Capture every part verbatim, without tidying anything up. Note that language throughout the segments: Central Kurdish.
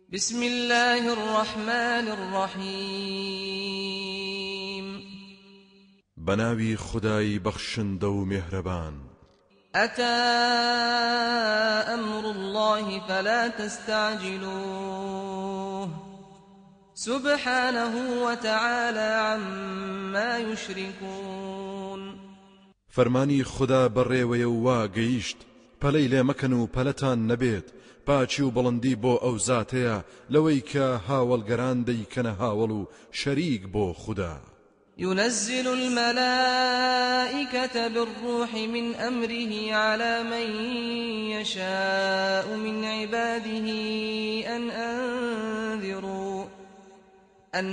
بسم الله الرحمن الرحيم بناوي خداي بخشن دو مهربان أتى أمر الله فلا تستعجلوه سبحانه وتعالى عما يشركون فرماني خدا بريوي وا گەیشت پەلەی لێ مەکەن و پەلەتان نەبێت پاچی و بڵندی بۆ ئەو زاتەیە لەوەی کە هاوڵگەران دەیکەنە هاوڵ و شەریک بۆ خدا. ينزل الملائكة بالروح من أمره على من يشاء من عباده أن أنذروا أن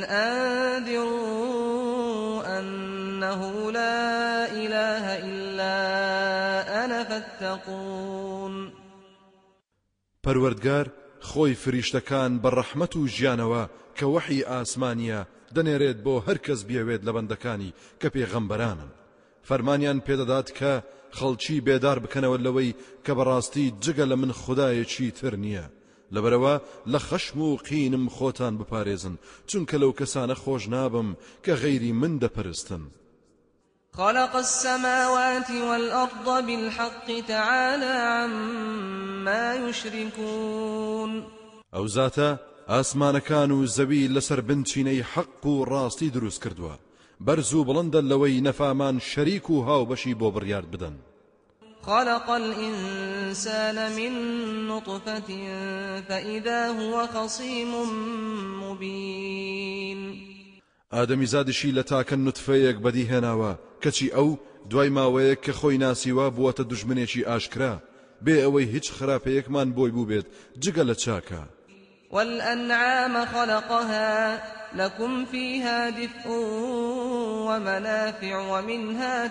أنذروا أنه لا إله إلا أنا فاتقون. پەروەردگار خۆی فریشتەکان بە ڕەحمەت و ژیانەوە کە وەحی ئاسمانیە دەنێرێت بۆ هەر کەس بیاوێت لە بەندەکانی کە پێغەمبەرانن. فەرمانیان پێدەدات کە خەڵکی بێدار بکەنەوە لەوەی کە بەڕاستی جگە لە من خودایەکی تر نییە. لەبەرەوە لە خەشم و قینم خۆتان بپارێزن چونکە لەو کەسانە خۆش نابم کە غەیری من دەپەرستن. خلق السماوات والأرض بالحق تعالى عما يشركون. ئەو زاتە ئاسمانەکان و زەوی لەسەر بنچینەی حەق و ڕاستی دروست کردووە بەرز و بڵندە لەوەی نەفامان شەریک و هاوبەشی بۆ بڕیارد بدەن. خلق الإنسان من نطفة فإذا هو خصيم مبين. ئادەمی زادشی لە تاکە نوتفەیەک بەدیهێناوە کەچی ئەو دوای ماوەیەک کە خۆی ناسیوە بووەتە دوژمنێکی ئاشکرا بێ ئەوەی هیچ خراپەیەکمان بۆی بوو بێت جگە لە چاکە. والأنعام خلقها لكم فيها دفء ومنافع ومنها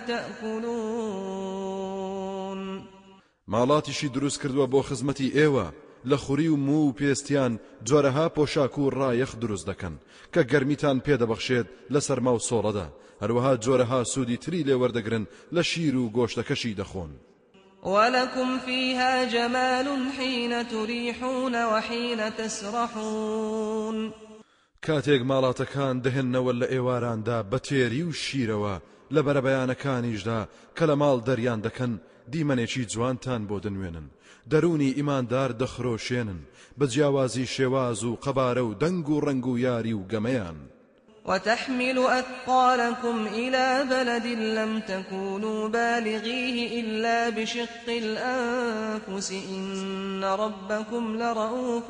تأكلون. ماڵاتیشی دروست کردووە بۆ خزمەتی ئێوە لە خوری و مو و پێستیان جۆرەها پۆشاک و ڕایەخ دروست دەکەن کە گەرمیتان پێدەبەخشێت لە سەرما و سۆڵەدا هەروەها جۆرەها سوودی تری لێوەردەگرن لە شیر و گۆشتەکەشی دەخۆن. ولكم فيها جمال حين تريحون وحين تسرحون. کاتێک ماڵاتەکان دەهێننەوە لە ئێواراندا بە تێری و شیرەوە لە بەرەبەیانەکانیشدا کە لە ماڵ دەریان دەکەن دیمەنێکی جوانتان بۆ دەنوێنن دەرونی ئیماندار دەخرۆشێنن بە جیاوازی شێواز و قەبارە و دەنگ و ڕەنگ و یاری و گەمەیان. وتحمل أثقالكم إلى بلد لم تكونوا بالغيه إلا بشق الأنفس إن ربكم لرؤوف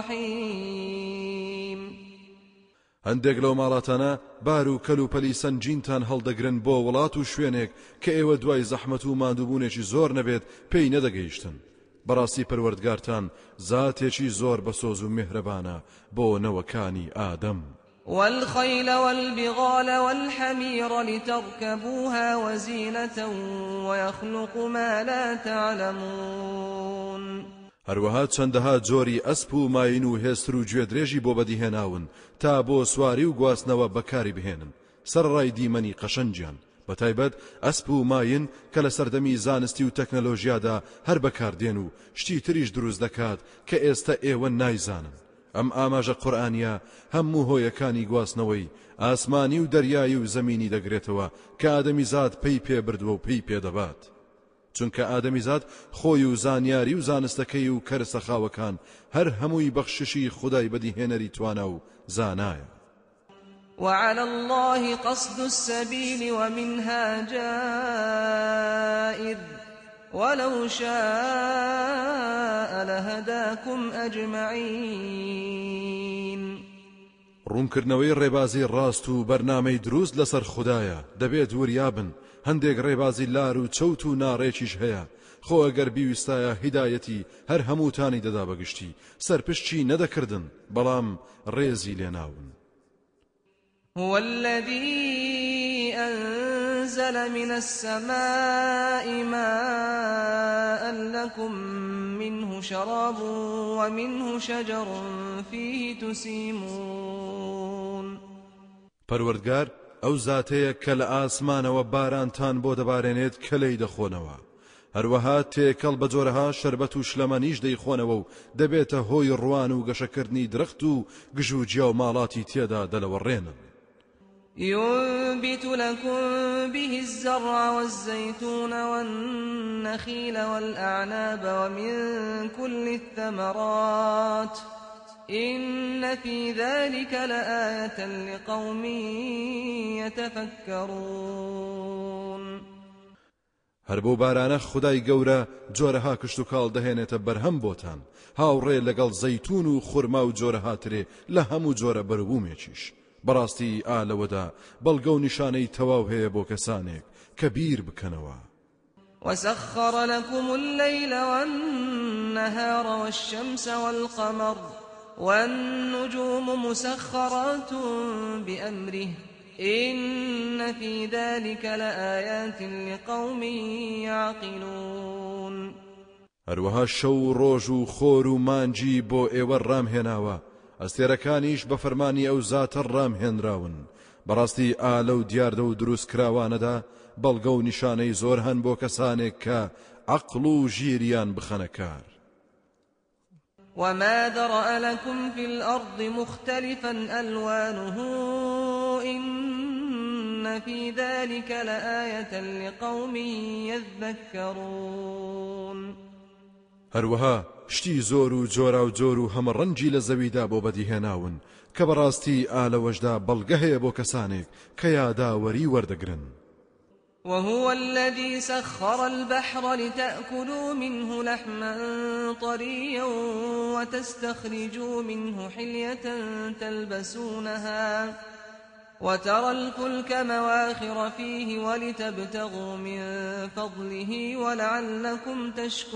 رحيم. هەندێک لەو ماڵاتانە بار و کەل و پەلی سەنجینتان هەڵدەگرن بۆ وڵات و شوێنێک کە ئێوە دوای زەحمەت و ماندووبوونێکی زۆر نەبێت پێی نەدەگەیشتن. بەڕاستی پەروەردگارتان زاتێکی زۆر بەسۆز و میهرەبانە بۆ نەوەکانی ئادەم. والخيل والبغال والحمير لتركبوها وزينة ويخلق ما لا تعلمون. هەروەها چەندەها جۆری ئەسپ و ماین و هێستر و گوێدرێژی بۆ بەدیهێناون تا بۆ سواری و گواستنەوە بەکاری بهێنن سەرڕای دیمەنی قەشەنجیان بەتایبەت ئەسپ و ماین کە لە سەردەمی زانستی و تەکنەلۆژیادا هەر بەکاردێن و شتی تریش دروست دەکات کە ئێستا ئێوە نایزانن. ئەم ئاماژە قورئانیە هەموو هۆیەکانی گواستنەوەی ئاسمانی و دەریایی و زەمینی دەگرێتەوە کە ئادەمیزاد پێی پێبردووە و پێی پێدەبات چونکە ئادەمیزاد خۆی و زانیاری و زانستەکەی و کەرسە خاوەکان هەر هەمووی بەخششی خودای بەدیهێنەری توانە و زانایە. وعلى الله قصد السبيل ومنها جائر ولو شاء لهداكم أجمعين. ڕوونکردنەوەی ڕێبازی ڕاست و بەرنامەی دروست لەسەر خودایە دەبێت وریابن. هەندێک ڕێبازی لار و چەوت و ناڕێکیش هەیە خۆ ئەگەر بیویستایە هیدایەتی هەر هەمووتانی دەدا بەگشتی سەرپشتی نەدەکردن بەڵام ڕێزی لێناون. هو الذي أنزل من السماء ماء لكم منه شراب ومنه شجر فيه تسيمون. پەروەردگار ئەو زاتەیە کە لە ئاسمانەوە بارانتان بۆ دەبارێنێت کە لەی دەخۆنەوە هەروەها تێکەڵ بە جۆرەها شەربەت و شلەمەنیش دەیخۆنەوە و دەبێتە هۆی ڕوان و گەشەکردنی درەخت و گژ و جیا و ماڵاتی تێدا دەلەوەڕێنن. ينبت لكم به الزرع والزيتون والنخيل والأعناب ومن كل الثمرات إن في ذلك لآية لقوم يتفكرون. هەر بۆ بارانە خودای گەورە جۆرەها کشت و کاڵ دەهێنێتە بەرهەم بۆتان، هاوڕێ لەگەڵ زەیتون و خورما و جۆرەها ترێ لە هەموو جۆرە بەربوومێکیش. بەڕاستی ئالەوەدا بەڵگە و نیشانەی تەواو هەیە بۆ کەسانێک کە بیر بکەنەوە. وسخر لكم الليل والنهار والشمس والقمر والنجوم مسخرات بأمره إن في ذلك لآيات لقوم يعقلون. هەروەها شەو ڕۆژ و خۆر و مانجی بۆ ئێوە ڕامهێناوە، ئەستێرەکانیش بە فەرمانی ئەو زاتە ڕامهێنراون. بەڕاستی ئالە و دیاردە و دروست کراوانەدا بەڵگە و نیشانەی زۆر هەن بۆ کەسانێک کە عەقڵ و ژیریان بخەنە کار. وما ذرأ لكم في الأرض مختلفا ألوانه إن في ذلك لآية لقوم يذكرون. هەروەها شتی زۆر و جۆرا و جۆر و هەمە ڕەنجی لە زەویدا بۆ بەدیهێناون کە بەڕاستی ئالەوەشدا بەڵگە هەیە بۆ کەسانێک کە یاداوەری وەردەگرن. وهو الذي سخر البحر لتأكلوا منه لحما طريا وتستخرجوا منه حلية تلبسونها وترى الفلك مواخر فيه ولتبتغوا من فضله ولعلكم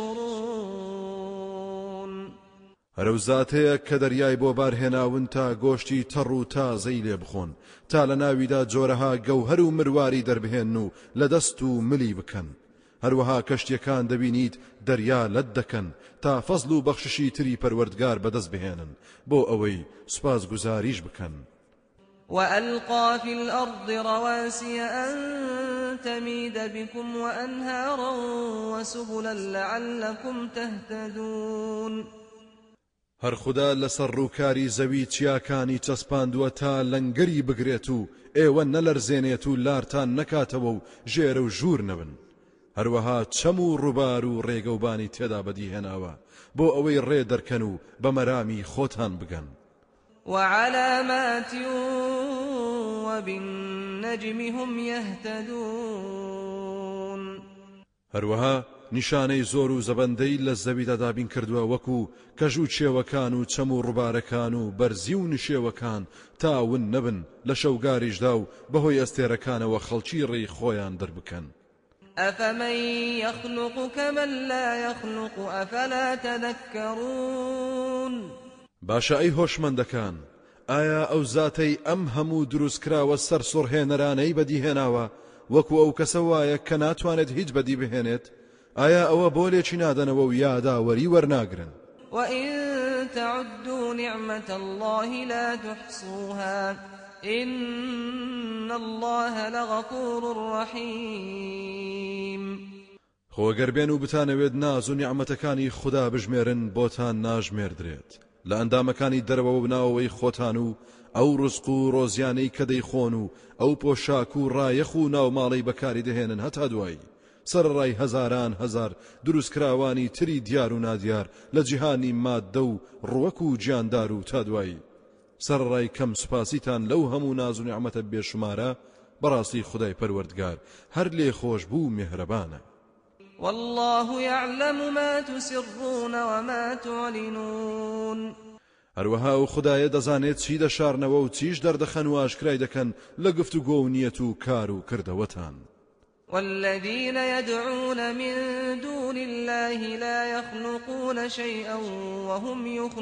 تشكرون. هەرو زاتەیە کە دەریای بۆ بارهێناون تا گۆشتی تەڕ و تازەی لێ بخۆن، تا لە ناویدا جۆرەها گەوهەر و مرواری دەربهێن و لە دەست و ملی بکەن. هەروەها کەشتیەکان دەبینیت دەریا لەت دەکەن تا فەزل و بەخششی تری پەروەردگار بەدەست بهێنن بۆ ئەوەی سوپاس گوزاریش بکەن. وألقى في الأرض رواسي أن تميد بكم وأنهارا وسبلا لعلكم تهتدون. هەر خوددا لەسەر ڕووکاری زەوی چیاکانی چەسپاندووە تا لەنگەری بگرێت و ئێوە نەلەرزێنێت و لارتان نەکاتەوە و ژێرە و ژوور نەبن. هەروەها چەم و ڕووبار و ڕێگەوبانی تێدا بەدیهێناوە بۆ ئەوەی ڕێ دەرکەن و بە مەرامی خۆتان بگەن. وعلامات وبالنجم هم يهتدون. هەروەها نیشانەی زۆر و زەبەندەی لە زەویدا دابین کردووە وەکو کەژ و چێوەکان و چەم و ڕووبارەکان و بەرزی و نشێوەکان تاون نەبن لە شەوگاریشدا و بەهۆی ئەستێرەکانەوە خەڵکی ڕێی خۆیان دەربکەن. أفمن يخلق كمن لا يخلق أفلا تذكرون. باشە ئەی هۆشمەندەکان، ئایا ئەو زاتەی ئەم هەموو دروستکراوە سەر سوڕهێنەرانەی بەدیهێناوە وەکو ئەو کەسە وایە کە ناتوانێت هیچ بەدی بهێنێت؟ ئایا ئەوە بۆ لێکی نادەنەوە و یاداوەری وەرناگرن؟ وإن تعدوا نعمة الله لا تحصوها إن الله لغفور رحيم. خۆگەر بێن و بتانەوێت ناز و نیعمەتەکانی خوددا بژمێرن بۆتان ناژمێردرێت لە ئەندامەکانی دەرەوە بناوەوەی خۆتان و ئەو ڕزق و ڕۆزیانەی کە دەیخۆن و ئەو پۆشاک و ڕایەخ و ناوماڵەی بەکاری دەهێنن هەتا دوایی سەرڕای هەزاران هەزار دروستکراوانی تری دیار و نادیار لە جیهانی ماددە و ڕوەک و گیاندار و تا دوایی سەرڕای کەم سوپاسیتان لەو هەموو ناز و نیعمەتە بێشمارە بەڕاستی خودای پەروەردگار هەر لێ خۆش بوو میهرەبانە. والله يعلم ما تسرون وما تعلنون. هەروەها و خودایە دەزانێت چی دەشارنەوە و چیش دەردەخەن و ئاشکرای دەکەن لە گفتوگۆ و نیەت و کار و کردەوەتان. والذين يدعون من دون الله لا يخلقون شيئا وهم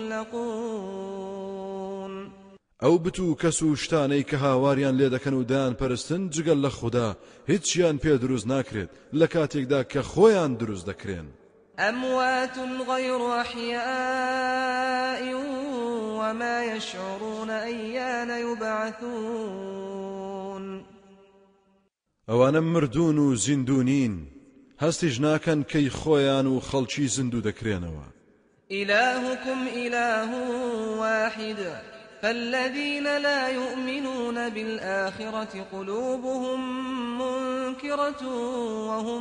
يخلقون. ئەو بتو کەس و شتانەی کە هاواریان لێ دەکەن و دایان پەرستن جگەل لە خوددا هیچیان پێ دروست ناکرێت لە کاتێکدا کە خۆیان دروست دەکرێن. أموات غير أحياء وما يشعرون أيان يبعثون. ئەوانە مردوون و زیندونین هەستیش ناکەن کەی خۆیان و خەڵکی زیندوو دەکرێنەوە. إلهكم إله واحد فالذين لا يؤمنون بالآخرة قلوبهم منكرة وهم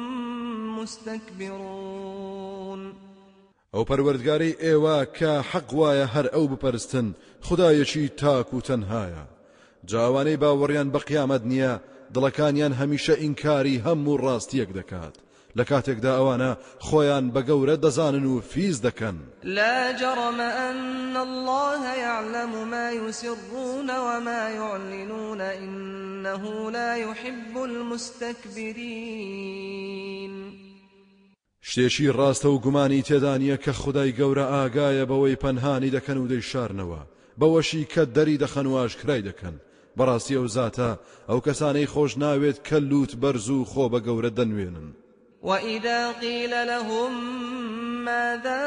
مستكبرون. ئەو پەروەردگارەی ئێوە کە حەق وایە هەر ئەو بپەرستن خودایەکی تاک و تەنهایە. جاوانەی باوەڕیان بە قیامەت نییە دڵەکانیان هەمیشە ئینکاری هەموو ڕاستیەک دەکات لە کاتێکدا ئەوانە خۆیان بە گەورە دەزانن و فیز دەکەن. لا جرم أن الله يعلم ما يسرون وما يعلنون إنه لا يحب المستكبرين. شتێکی ڕاستە و گومانی تێدانیە کە خودای گەورە ئاگایە بەوەی پەنهانی دەکەن و دەیشارنەوە بەوەشی کە دەری دەخەن و ئاشکرای دەکەن. بەڕاستی ئەو زاتە ئەو کەسانەی خۆش ناوێت کە لووت بەرز و خۆ بە گەورە دەنوێنن. وإذا قيل لهم ماذا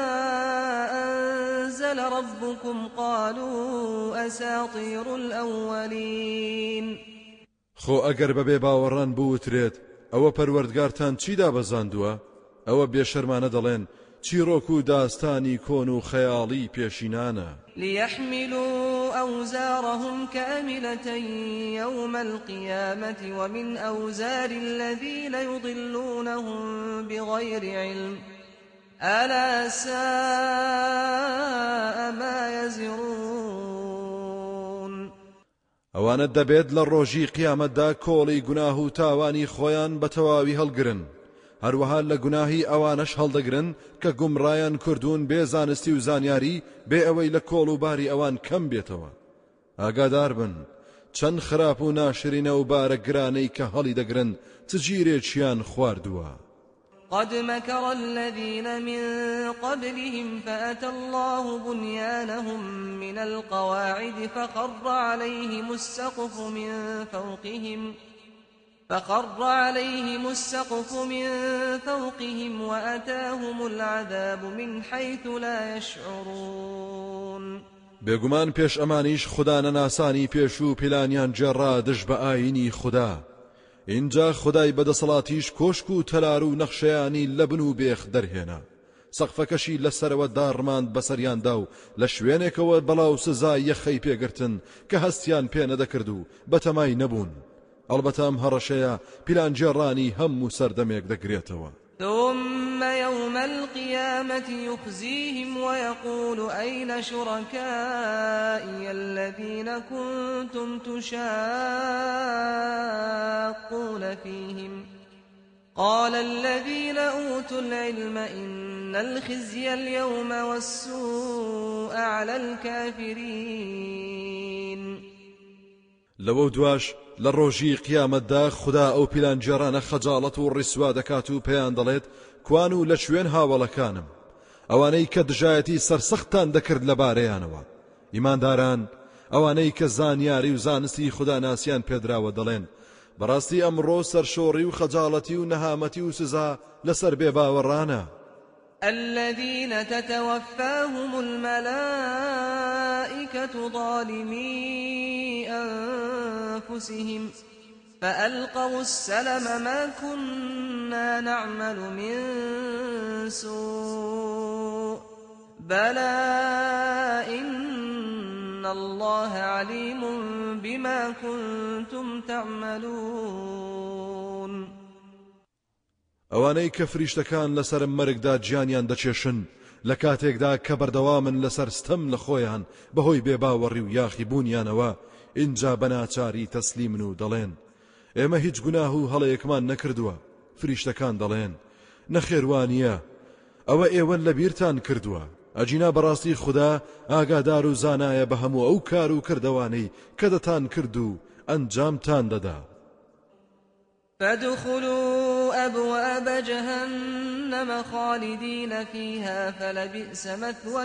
أنزل ربكم قالوا أساطير الأولين. خۆ ئەگەر بەبێ باوەڕان بوترێت ئەوە پەروەردگارتان چی دابەزاندووە؟ ئەوە بێشەرمانە دەڵێن چیرۆک و داستانی کۆن و خەیاڵی پێشینانە. ليحملوا أوزارهم كاملة يوم القيامة ومن أوزار الذين يضلونهم بغير علم ألا ساء ما يزرون. ئەوانە دەبێت لە ڕۆژی قیامەتدا کۆڵی گوناه و تاوانی خۆیان بە تەواوی هەڵگرن. هەروەها لە گوناهی ئەوانەش هەڵدەگرن کە گومڕایان کردوون بێ زانستی و زانیاری بێ ئەوەی لە کۆڵ و باری ئەوان کەم بێتەوە. ئاگادار بن چەند خراپ و ناشرینە و بارە گرانەی کە هەڵی دەگرن چ گیرێکیان خواردووە. قد مكر الذين من قبلهم فأتى الله بنيانهم من القواعد فخر عليهم السقف من فوقهم فخر عليهم السقف من فوقهم وأتاهم العذاب من حيث لا يشعرون. بێگومان پێش ئەمانیش خوددا نەناسانی پێش و پیلانیان جێڕا دژ بە ئاینی خوددا. اینجا خدای بەدەسەڵاتیش کۆشک و تەلار و نەخشەیانی لە بن و بێخ دەرهێنا. سەقفەکەشی لەسەرەوە داڕماند بەسەریاندا و لە شوێنێکەوە بەڵاو سزای یەخەی پێگرتن کە هەستیان پێ نەدەکرد و بەتەمای نەبوون. ئەڵبەتە ئەم هەڕەشەیە پیلان جێڕانی هەموو سەردەمێک دەگرێتەوە. ثم يوم القيامة يخزيهم ويقول أين شركائي الذين كنتم تشاقون فيهم قال الذين أوتوا العلم إن الخزي اليوم والسوء على الكافرين. لەوە دواش لە ڕۆژی قیامەتدا خوددا ئەو پیلان جێڕانە خەجاڵەت و ڕیسوا دەکات و پێیان دەڵێت کوان و لە شوێن هاوڵەکانم ئەوانەی کە دژایەتی سەرسەختان دەکرد لەبارەیانەوە. ئیمانداران ئەوانەی کە زانیاری و زانستی خوددا ناسیان پێدراوە دەڵێن بەڕاستی ئەمڕۆ سەرشۆڕی و خەجاڵەتی و نەهامەتی و سزا لەسەر بێباوەڕانە. الذين تتوفاهم الملائكة ظالمي أنفسهم فألقوا السلم ما كنا نعمل من سوء بلى إن الله عليم بما كنتم تعملون. ئەوانەی کە فریشتەکان لەسەر مەرگدا گیانیان دەچێشن لە کاتێکدا کە بەردەوامن لەسەر ستەم لە خۆیان بەهۆی بێباوەڕی و یاخی بوونیانەوە اینجا بەناچاری تەسلیمن و دەڵێن ئێمە هیچ گوناه و هەڵەیەکمان نەکردووە. فریشتەکان دەڵێن نەخێوانیە ئەوە ئێوە لە بیرتان کردووە. ئەجینا بەڕاستی خوددا ئاگادار و زانایە بە هەموو ئەو کار و کردەوانەی کە دەتان کرد و ئەنجامتان دەدا. فادخلوا أبواب جهنم خالدين فيها فلبئس مثوى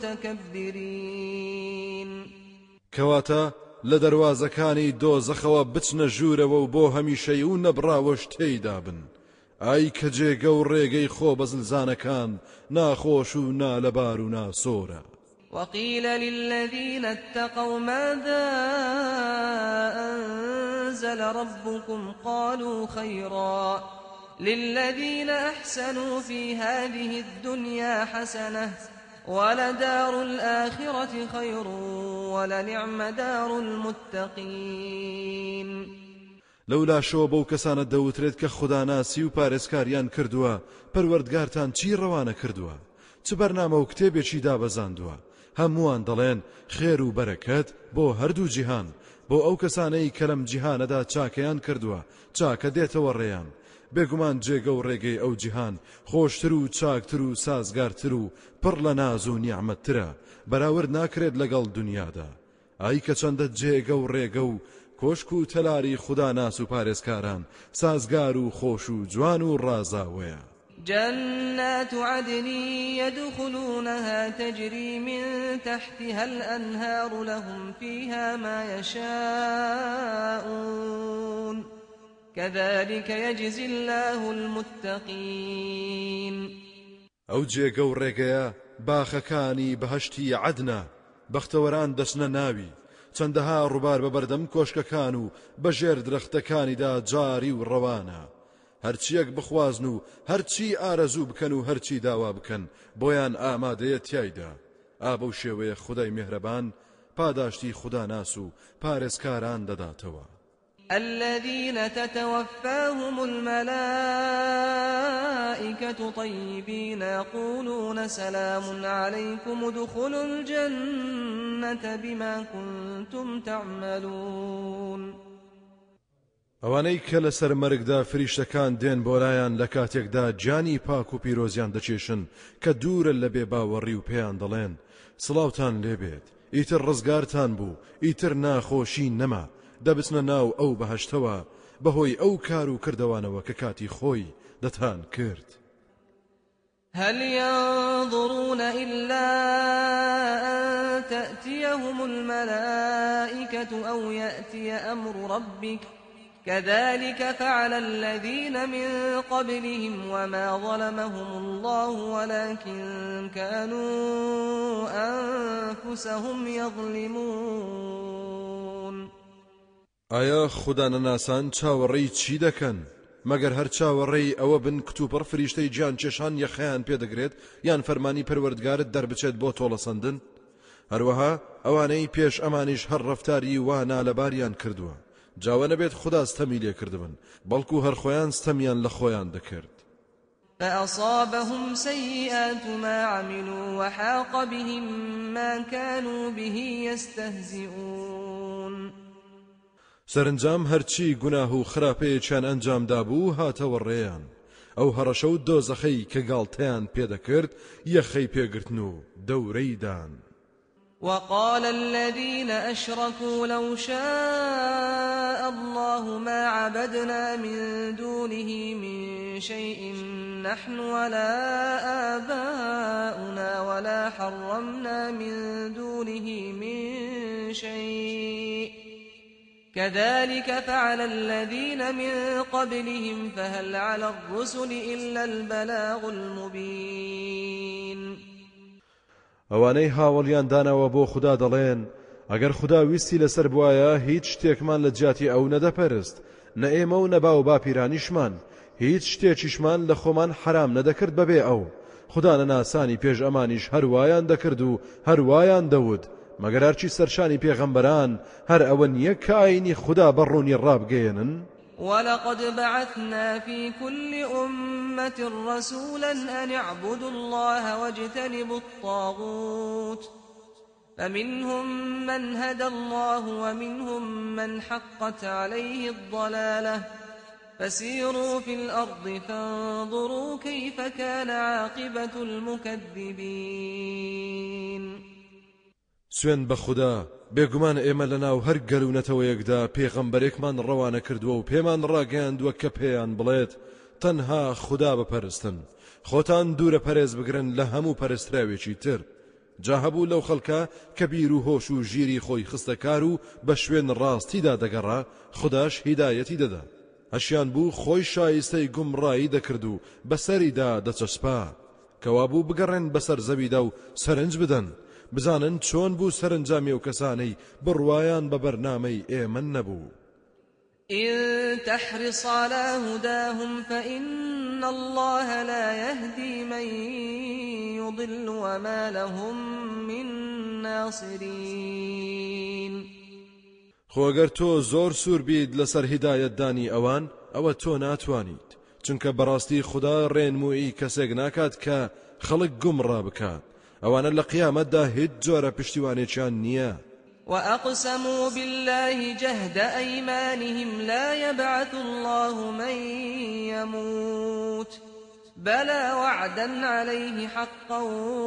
المتكبرين. کەواتە لە دەواازەکانی دۆزەخەوە بچنە ژوورەوە و بۆ هەمیشەی و نەبراوەش تێیدا بن. ئای کە جێگە و ڕێگەی خۆ بەزلزانەکان ناخۆش و نالەبار و ناسۆرە. وقيل للذين اتقوا ماذا أنزل ربكم قالوا خيرا للذين أحسنوا في هذه الدنيا حسنة ولدار الآخرة خير ولنعم دار المتقين. لولا شو بو کەسانە دەوترێت کە خوداناسی و پارێزکاریان کردووە پەروەردگارتان چی ڕەوانە کردووە چ بەرنامە و کتێبێکی دابەزاندووە هەمووان دەڵێن خێر و بەرەکەت بۆ هەردوو جیهان بۆ ئەو کەسانەی کە لەم جیهانەدا چاکەیان کردووە چاکە دێتەوە ڕێیان بێگومان جێگە و ڕێگەی ئەو جیهان خۆشتر و چاکتر و سازگارتر و پڕ لە ناز و نیعمەتترە بەراورد ناکرێت لەگەڵ دنیادا ئای کە چەندە جێگە و ڕێگە و کۆشک و تەلاری خوددا ناس و پارێزکاران سازگار و خۆش و جوان و ڕازاوەیە. جنات عدن يدخلونها تجري من تحتها الأنهار لهم فيها ما يشاءون كذلك يجزي الله المتقين. ئەو جێگە و ڕێگەیە باخەکانی بەهەشتی عەدنە بەختەوەران دەچنە ناوی چەندەها ڕووبار بە بەردەم کۆشکەکان و بەژێر درەختەکانیدا جاری و ڕەوانە هەرچیەک بخوازن و هەرچی ئارەزوو بکەن و هەرچی داوا بکەن بۆیان ئامادەیە تیایدا ئا بەو شێوەیە خودای میهرەبان پاداشتی خوداناس و پارێزکاران دەداتەوە. الذين تتوفاهم الملائكة طيبين يقولون سلام عليكم ادخلوا الجنة بما كنتم تعملون. ئەوانەی کە لەسەر مەرگدا فریشتەکان دێن بۆلایان لە کاتێکدا گیانی پاک و پیرۆزیان دەچێشن کە دوورە لە بێباوەڕی و پێیان دەڵێن سڵاوتان لێبێت ئیتر ڕزگارتان بوو ئیتر ناخۆشی نەما دەبچنە ناو ئەو بەهەشتەوە بەهۆی ئەو کار و کردوانەوە کە کاتی خۆی دەتان کرد. هل ينظرون إلا أن تأتيهم الملائكة أو يأتي أمر ربك كذلك فعل الذين من قبلهم وما ظلمهم الله ولكن كانوا أنفسهم يظلمون. ئایا خودانەناسان چاوەڕێی چی دەکەن مەگەر هەر چاوەڕێی ئەوە بن کتوپڕ فریشتەی گیان چێشان یەخەیان پێدەگرێت یان فەرمانی پەروەردگارت دەربچێت بۆ تۆڵەسەندن هەروەها ئەوانەی پێش ئەمانیش هەر ڕەفتاری وا نالەباریان کردووە جاوە نەبێت خوددا ستەمی لێ کردبن بەڵکو هەر خۆیان ستەمیان لە خۆیان دەکرد. فأصابهم سيئات ما عملوا وحاق بهم ما كانوا به يستهزئون. سەرنجام هەرچی گوناه و خراپەیەکیان ئەنجام دابوو هاتەوە ڕێیان ئەو هەڕەشە و دۆزەخەی کە گاڵتەیان پێدەکرد یەخەی پێگرتن و دەورەی دان. وقال الذين أشركوا لو شاء الله ما عبدنا من دونه من شيء نحن ولا آباؤنا ولا حرمنا من دونه من شيء كذلك فعل الذين من قبلهم فهل على الرسل إلا البلاغ المبين. ئەوانەی هاوڵیان داناوە بۆ خوددا دەڵێن ئەگەر خوددا ویستی لەسەر بوایە هیچ شتێکمان لە جیاتی ئەو نەدەپەرست نە ئێمە و نەبا و باپیرانیشمان هیچ شتێکیشمان لە خۆمان حرام نەدەکرد بەبێ ئەو خوددا نەناسانی پێش ئەمانیش هەروایان دەکرد و هەروایان دەوت مەگەر هەرچی سەرشانی پێغەمبەران هەر ئەوە نییە کە ئاینی خوددا بەڕوونی ڕابگەێنن. ولقد بعثنا في كل أمة رسولا أن اعبدوا الله واجتنبوا الطاغوت فمنهم من هدى الله ومنهم من حقت عليه الضلالة فسيروا في الأرض فانظروا كيف كان عاقبة المكذبين. سوێن بە خوددا بێگومان ئێمە لەناو هەر گەلوونەتەوەیەکدا پێغەمبەرێکمان ڕەوانە کردووە و پێمان ڕاگەیاندووە کە پێیان بڵێت تەنها خوددا بپەرستن خۆتان دوورە پەرێز بگرن لە هەموو پەرستراوێکی تر جا هەبوو لەو خەڵکە کە بیر و هۆش و ژیری خۆی خستەکار و بە شوێن ڕاستیدا دەگەڕا خودداش هیدایەتی دەدا هەشیان بوو خۆی شایستەی گومڕایی دەکرد و بەسەریدا دەچەسپا کەوا بوو بگەڕێن بەسەر زەویدا و سەرنج بدەن بزانن چۆن بوو سەرنجامی و کەسانەی بڕوایان بە بەرنامەی ئێمە نەبوو. إن تحرص على هداهم فإن الله لا يهدي من يضل وما لهم من ناصرين. خۆگەر تۆ زۆر سوور بیت لەسەر هیدایەتدانی ئەوان ئەوە تۆ ناتوانیت، چونکە بەڕاستی خوددا ڕێنمووی کەسێک ناکات کە خەڵک گومڕا بکات. ئەوانە لە قیامەتدا هیچ جۆرە پشتیوانێکیان نییە. وأقسموا بالله جهد أيمانهم لا يبعث الله من يموت بلى وعدا عليه حقا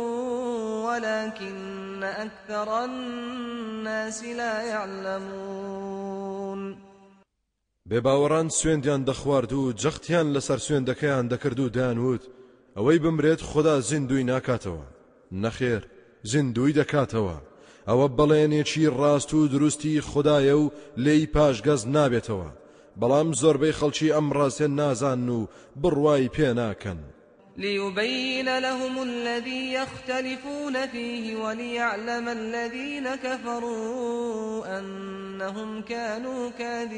ولكن أكثر الناس لا يعلمون. بێباوەڕان سوێندیان دەخوارد و جەختیان لەسەر سوێندەکەیان دەکرد و دانوت ئەوەی بمرێت خوددا زیندوی ناکاتەوە. نەخێر، زیندوی دەکاتەوە. ئەوە بەڵێنێکی ڕاست و دروستی خوددایە و لێی پاشگەز نابێتەوە، بەڵام زۆربەی خەڵکی ئەم ڕاستیان نازان و بڕوای پێ ناکەن. ليبين لهم الذي يختلفون فيه وليعلم الذين كفروا أنهم كانوا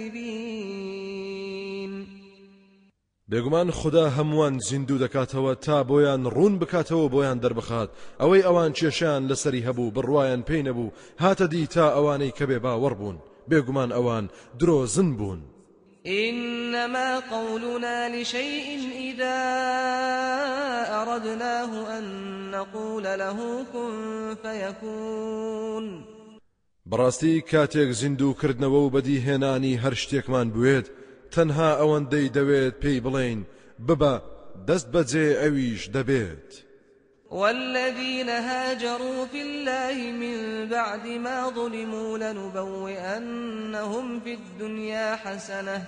كاذبين. بێگومان خوددا هەمووان زیندوو دەکاتەوە تا بۆیان ڕوون بکاتەوە بۆیان دەربخات ئەوەی ئەوان کێشیان لەسەری هەبوو بڕوایان پێی نەبوو هاتە دی تا ئەوانەی کە بێ باوەڕ بوون بێگومان ئەوان درۆزن بوون. إنما قولنا لشيء إذا أردناه أن نقول له كن فيكون. بەڕاستی کاتێک زیندوو کردنەوە و بەدیهێنانی هەر شتێکمان بوێت تەنها ئەوەندەی دەوێت پێی بڵێین ببە دەست بەجێ ئەویش دەبێت. والذين هاجروا في الله من بعد ما ظلموا لنبوئنهم في الدنيا حسنة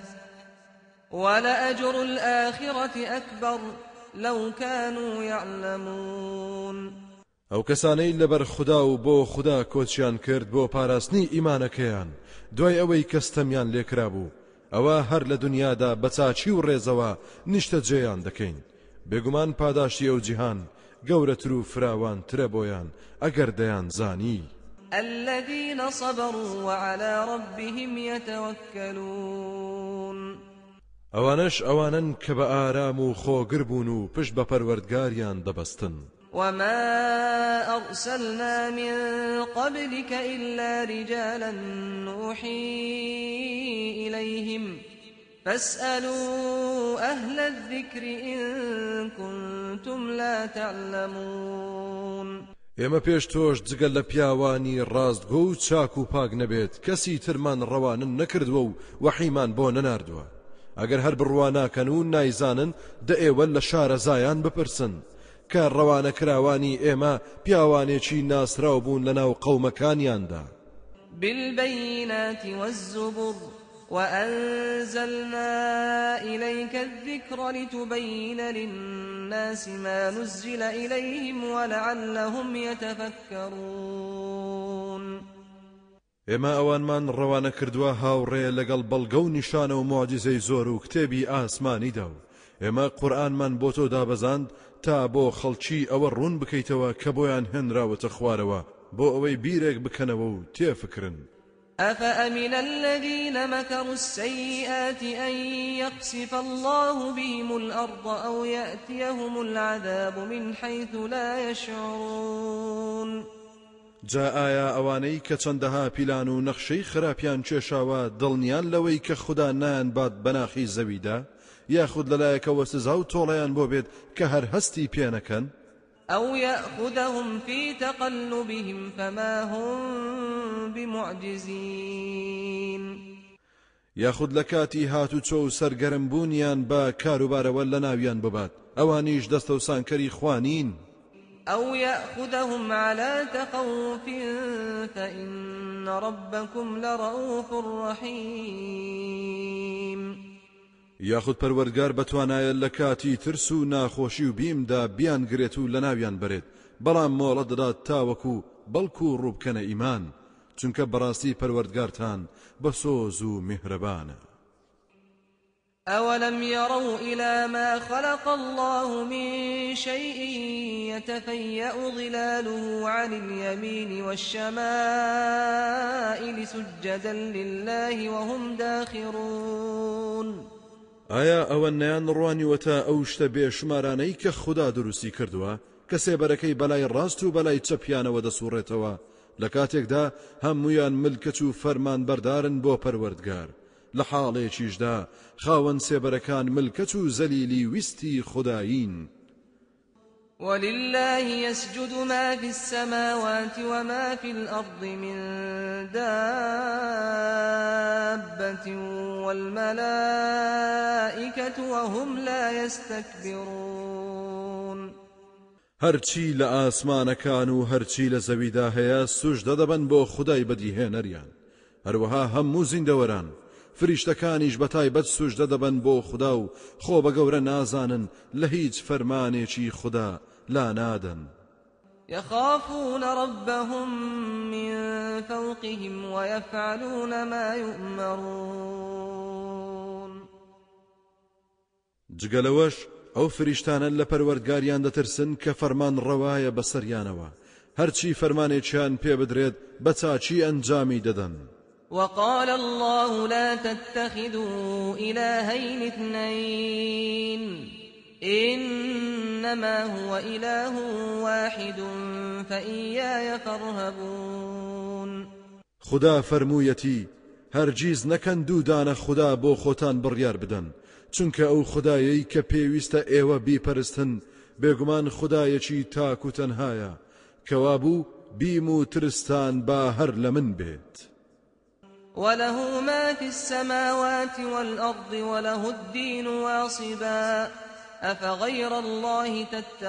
ولأجر الآخرة أكبر لو كانوا يعلمون. ئەو کەسانەی لەبەر خوددا و بۆ خوددا کۆچیان کرد بۆ پاراستنی ئیمانەکەیان دوای ئەوەی کەستەمیان لێکرا بوو ئەوە هەر لە دنیادا بە چاچی و ڕێزەوە نیشتە جێیان دەکەین. بێگومان پاداشتی ئەو جیهان گەورەتر و فراوان ترە بۆیان ئەگەر دەیان زانی. الذين صبروا وعلى ربهم يتوكلون. ئەوانش ئەوانن کە بە ئارام و خۆگر بوون و پشت بە پەروەردگاریان دەبەستن. وما أرسلنا من قبلك إلا رجالا نوحي إليهم فاسألوا أهل الذكر إن كنتم لا تعلمون. ئێمە پێش تۆش جگەل لە پیاوانی ڕاستگۆ و چاک و پاک نەبێت کەسی ترمان ڕەوانن نەکردووە و وەحیمان بۆ نەناردووە. ئەگەر هەر بڕوا ناکەن و نایزانن دە ئێوە لە شارەزایان بپرسن کە ڕەوانە کراوانی ئێمە پیاوانێکی ناسراو بوون لەناو قەومەکانیاندا. بالبينات والزبر وأنزلنا إليك الذكر لتبين للناس ما نزل إليهم ولعلهم يتفكرون. ئێمە ئەوانمان ڕەوانە کردووە هاوڕێ لەگەڵ بەڵگە و نیشانە و موعجزەی زۆر و کتێبی ئاسمانیدا و ئێمە قورئانمان بۆ تۆ دابەزاند تا بۆ خەڵکی ئەوە ڕوون بکەیتەوە کە بۆیان هێنراوەتە خوارەوە بۆ ئەوەی بیرێک بکەنەوە و تێفکرن. أفأمن الذين مكروا السيئات أن يخسف الله بهم الأرض أو يأتيهم العذاب من حيث لا يشعرون. جا ئایا ئەوانەی کە چەندەها پیلان و نەخشەی خراپیان کێشاوە دڵنیان لەوەی کە خوددا نایانبات بەناخی زەویدا یاخود لەلایەکەوە سزا و تۆڵەیان بۆ بێت کە هەر هەستی پێ نەکەن؟ أو يأخذهم في تقلبهم فما هم بمعجزين. یاخود لە کاتی هاتوچۆ و سەرگەرمبوونیان بە کاروبارەوە لە ناویان ببات ئەوانیش دەستە و سانکەری خوانین. أو يأخذهم على تخوف فإن ربكم لرؤوف رحيم. یاخود پەروەردگار بەتوانایە لە کاتی ترس و ناخۆشی و بیمدا بیان گرێت و لە ناویان بەرێت بەڵام مۆڵە دەدات تاوەکو بەڵکو و ڕووبکەنە ئیمان چونکە بەڕاستی پەروەردگارتان بە سۆز و میهرەبانە. أولم يروا إلى ما خلق الله من شيء يتفيأ ظلاله عن اليمين والشمائل سجدا لله وهم داخرون ئایا ئەوە نەیان ڕوانیوەتە ئەو شتە بێشمارانەی کە خوددا دروستی کردووە کە سێبەرەکەی بەلای ڕاست و بەلای چەپیانەوە دەسوڕێتەوە لە کاتێکدا هەمویان ملکەت و فەرمان بەردارن بۆ پەروەردگار لە حاڵێکیشدا خاوەن سێبەرەکان ملکەت و زەلیلی ویستی خوداین ولله يسجد ما في السماوات وما في الأرض من دابة والملائكة وهم لا يستكبرون هەرچی لە ئاسمانەکان و هەرچی لە زەویدا هەیە سوژدە دەبن بۆ خودای بەدیهێنەریان هەروەها هەموو زیندەوەران فریشتەکانیش بەتایبەت سوژدە دەبن بۆ خوددا و خۆ بە گەورە نازانن لە هیچ فەرمانێکی خوددا لا نادن يخافون ربهم من فوقهم ويفعلون ما يؤمرون جگەلەوەش ئەو فریشتانە لە پەروەردگاریان دەترسن کە فەرمان ڕەوایە بەسەریانەوە هەرچی فەرمانێکیان پێ بدرێت بە چاچی ئەنجامی دەدەن وقال الله لا تتخذوا إلهين اثنين إنما هو إله واحد فإياي فارهبون خدا فرموویەتی هەرگیز نەکەن دوودانە خدا بۆ خۆتان بڕیار بدەن چونکە ئەو خدایەی کە پێویستە ئێوە بیپەرستن بێگومان خدایەکی تاک و تەنهایە کەوا بوو بیم و ترستان با هەر لە من بێت وله ما في السماوات والأرض وله الدين واصبا أفغير الله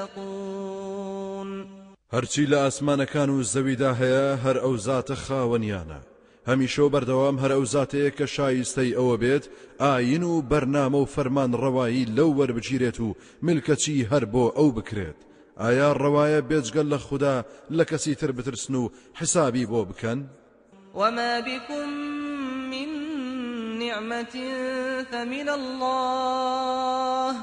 تتقون هەرچی لە ئاسمانەکان و زەویدا هەیە هەر ئەو زاتە خاوەنیانە هەمیشە و بەردەوام هەر ئەو زاتەیە کە شایستەی ئەوە بێت ئاین و بەرنامە و فەرمان ڕەوایی لەو وەربگیرێت و ملکەچی هەر بۆ ئەو بکرێت ئایا ڕەوایە بێجگەل لە خوددا لە کەسی تر بترسن و حسابی بۆ بکەن وما بكم من نعمة فمن الله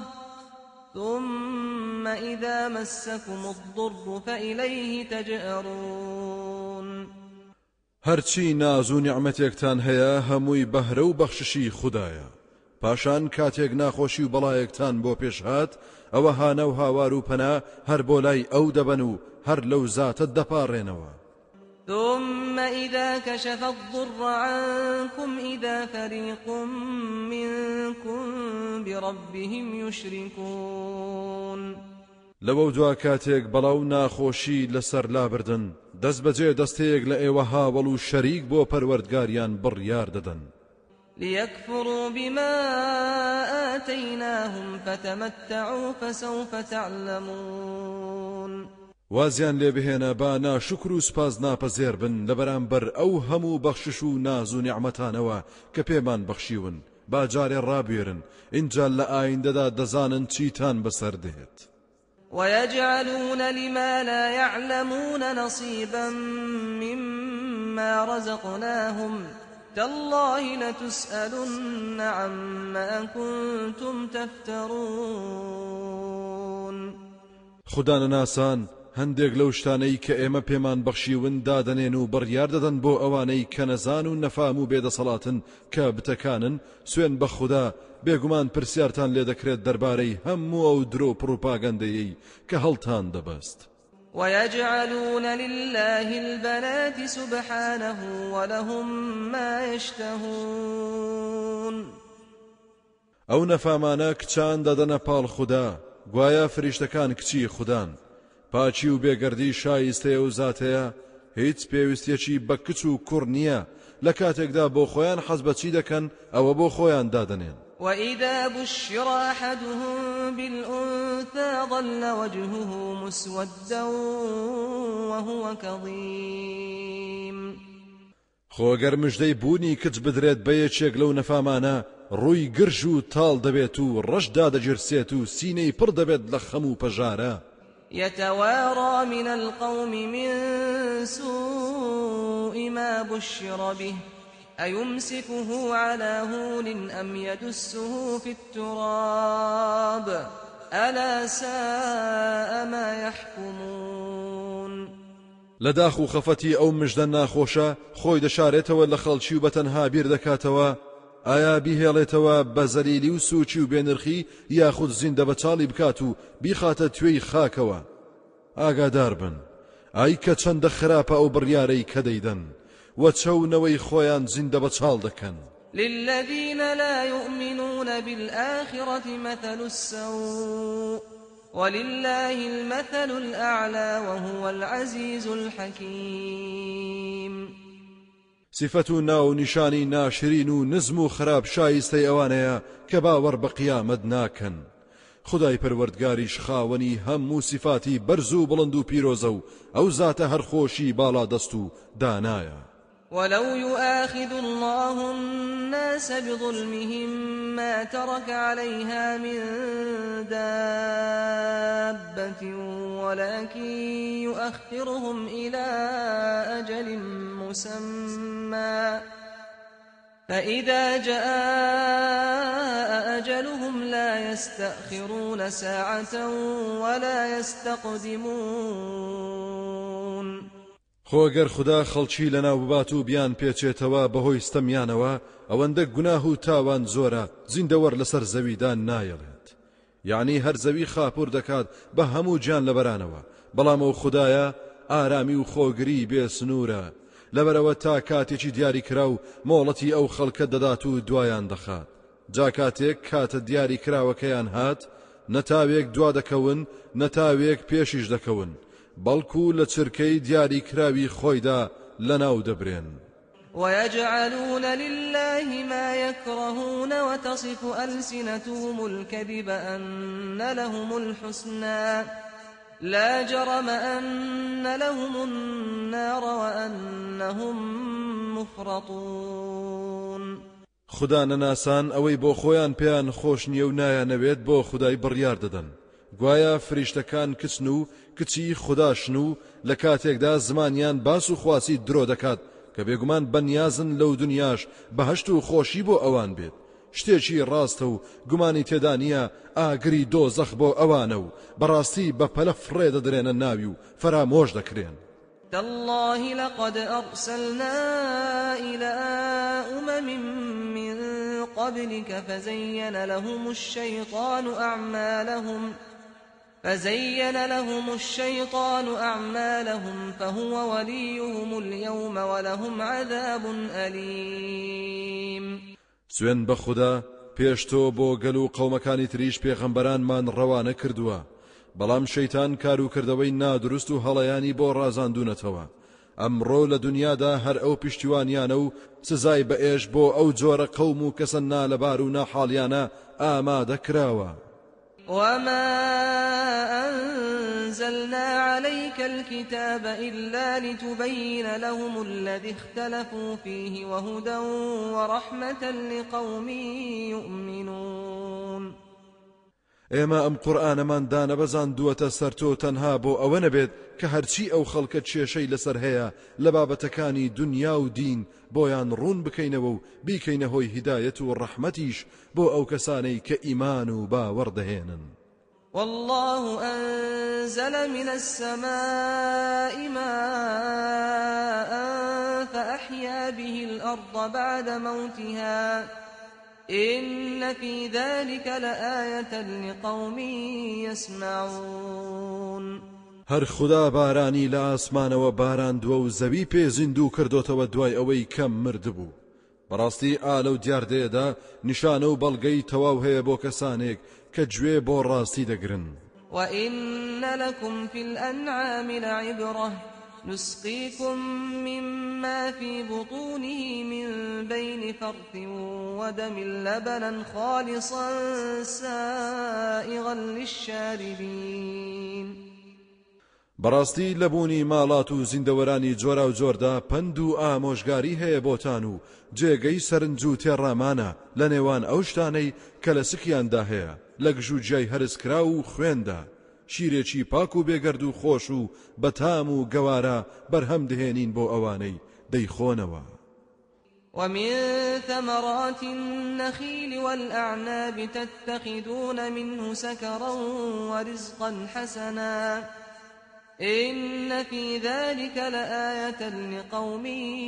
ثم إذا مسكم الضر فإليه تجأرون هەرچی ناز و نیعمەتێکتان هەیە هەمووی بەهرە و بەخششی خوددایە پاشان کاتێک ناخۆشی و بەڵایەکتان بۆ پێش هات ئەوە هانە و هاوار و پەنا هەر بۆ لای ئەو دەبەن و هەر لەو زاتت دەپاڕێنەوە ثم إذا كشف الضر عنكم إذا فريق منكم بربهم يشركون لەوە دوا کاتێک بەڵاو ناخۆشی لەسەر لابردن دەست بەجێ دەستەیەک لە ئێوە هاوڵ و شەریک بۆ پەروەردگاریان بڕیار دەدەن ليكفروا بما آتيناهم فتمتعوا فسوف تعلمون وازیان لێ بهێنە با ناشکر و سپاس ناپەزێر بن لە بەرامبەر ئەو هەموو بەخشش و ناز و نیعمەتانەوە کە پێمان بەخشیون با جارێ ڕابێرن اینجا لە ئایندەدا دەزانن چیتان بەسەر دێت ويجعلون لما لا يعلمون نصيبا مما رزقناهم تالله لتسألن عما كنتم تفترون خدا ناسان هەندێک لەو شتانەی کە ئێمە پێمان بەخشیون دادەنێن و بڕیار دەدەن بۆ ئەوانەی کە نەزان و نەفام و بێدەسەڵاتن کە بتەکانن سوێن بە خوددا بێگومان پرسیارتان لێ دەکرێت دەربارەی هەموو ئەو درۆ پڕوپاگەندەیەی کە هەڵتان دەبەست ويجعلون لله البنات سبحانه ولهم ما يشتهون ئەو نەفامانە کچان دەدەنە پاڵ خوددا گوایە فریشتەکان کچی خوددان پاچی و بێگەردی شایستەیە و زاتەیە هیچ پێویستێکی بە کچ و کوڕ نییە لە کاتێکدا بۆ خۆیان حەز بەچی دەکەن ئەوە بۆ خۆیان دادەنێن وإذا بشر أحدهم بالأنثى ظل وجهه مسودا وهو كظيم خۆگەر مژدەی بوونی کچ بدرێت بە یەکێک لەو نەفامانە ڕووی گرژ و تاڵ دەبێت و ڕەشدا دەجرسێت و سینەی پڕ دەبێت لە خەم و پەژارە يتوارى من القوم من سوء ما بشر به أيمسكه على هون أم يدسه في التراب ألا ساء ما يحكمون. لداخو خفتي أو مجدن ناخوشا خوي دشاريتوا لخلشي وبتنها بير دكاتوا ئایا بیهێڵێتەوە بە زەلیلی و سوچی و بێنرخی یاخود زیندە بەچاڵی بکات و بیخاتە توێی خاکەوە. ئاگادار بن ئای کە چەندە خراپە ئەو بڕیارەی کە دەیدەن و چەونەوەی خۆیان زیندە بەچاڵ دەکەن. للذين لا يؤمنون بالآخرة مثل السوء ولله المثل الأعلى وهو العزيز الحكيم. صفەت و ناو نیشانی ناشرین و نزم و خراپ شایستەی ئەوانەیە کە باوەڕ بە قیامەت ناکەن. خدای پەروەردگاریش خاوەنی هەموو صفاتی بەرز و بڵند و پیرۆزە و ئەو زاتە هەرخۆشی باڵا دەست و دانایە. ولو يؤاخذ الله الناس بظلمهم ما ترك عليها من دابة ولكن يؤخرهم إلى أجل مسمى فإذا جاء أجلهم لا يستأخرون ساعة ولا يستقدمون. خۆگەر خدا خەڵکی لەناو ببات و بیان پێچێتەوە بەهۆی ستەمیانەوە ئەوەندە گوناه و تاوان زۆرە زیندەوەر لەسەر زەویدان نایەڵێت. یعنی هەر زەوی خاپور دەکات بە هەموو جان لەبەرانەوە، بەڵام ئەو خدایە ئارامی و خۆگری بێ سنوورە لەبەرەوە تا کاتێکی دیاری کرا و مۆڵەتی ئەو خەڵکە دەدات و دوایان دەخات. جا کاتێک کاتە دیاری کراوەکەیان هات نەتاوێک دوا دەکەون نەتاوێک پێشیش دەکەون، بەڵکو لە چرکەی دیاری کراوی خۆیدا لەناو دەبرێن. ويجعلون لله ما يكرهون وتصف ألسنتهم الكذب أن لهم الحسنى لا جرم أن لهم النار وأنهم مفرطون. خدا نەناسان ئەوەی بۆ خۆیان پێیان خۆش نییە و نایانەوێت بۆ خدای بڕیار دەدەن. گوایە فریشتەکان کچن و کچی خوداشن و لە کاتێکدا زمانیان باس و خواسی درۆ دەکات کە بێگومان بەنیازن لەو دنیاش بەهەشت و خۆشی بۆ ئەوان بێت. شتێکی ڕاستە و گومانی تێدا نییە ئاگری دۆزەخ بۆ ئەوانە و بەڕاستی بە پەلە فڕێ دەدرێنە ناوی و فەرامۆش دەکرێن. تالله لقد أرسلنا إلى أمم من قبلك فزين لهم الشيطان أعمالهم فزين لهم الشيطان أعمالهم فهو وليهم اليوم ولهم عذاب أليم. سوێن بە خوددا پێشتۆ بۆ گەل و قەومەکانی تریش پێغەمبەرانمان ڕەوانە کردووە، بەڵام شەیتان کاروکردەوەی نادروست و هەڵەیانی بۆ ڕازاندونەتەوە. ئەمڕۆ لە دنیادا هەر ئەو پشتیوانیانە و سزای بەئێش بۆ ئەو جۆرە قەوم و کەسە نالەبار و ناحاڵیانە ئامادە کراوە. وما أنزلنا عليك الكتاب إلا لتبين لهم الذي اختلفوا فيه وهدى ورحمة لقوم يؤمنون. ئێمە ئەم قورئانەمان دانەبەزان دووەتە سەر تۆ تەنها بۆ ئەوە نەبێت کە هەرچی ئەو خەڵکە کێشەی لەسەر هەیە لە بابەتەکانی دنیا و دین بۆیان ڕوون بکەینەوە و بیکەینە هۆی هیدایەت و ڕەحمەتیش بۆ ئەو کەسانەی کە ئیمان و باوەڕ دەهێنن. والله أنزل من السماء ماء فأحيا به الأرض بعد موتها إن في ذلك لآية لقوم يسمعون. هەر خدا بارانی لە ئاسمانەوە باراندووە و زەوی پێ زیندوو کردوتەوە دوای ئەوەی کەم مردبوو. بەڕاستی ئالە و دیاردەیەدا نیشانە و بەڵگەی تەواو هەیە بۆ کەسانێک کە گوێ بۆ ڕاستی دەگرن. وإن لكم في الأنعام لعبرة نسقيكم مما في بطونه من بين فرث ودم لبنا خالصا سائغا للشاربين. بەڕاستی لەبوونی ماڵات و زیندەوەرانی جۆرا و جۆردا پند و ئامۆژگاری هەیە بۆتان و جێگەی سەرنج و تێڕامانە لە نێوان ئەو شتانەی کە لە سکیاندا هەیە لە گژوجیای هەرسکرا و خوێندا. شیرێکی پاک و بێگەرد و خۆش و بەتام و گەوارە بەرهەم دەهێنین بۆ ئەوانەی دەیخۆنەوە. ومن ثمرات النخيل والأعناب تتخذون منه سكرا ورزقا حسنا إن في ذلك لآية لقوم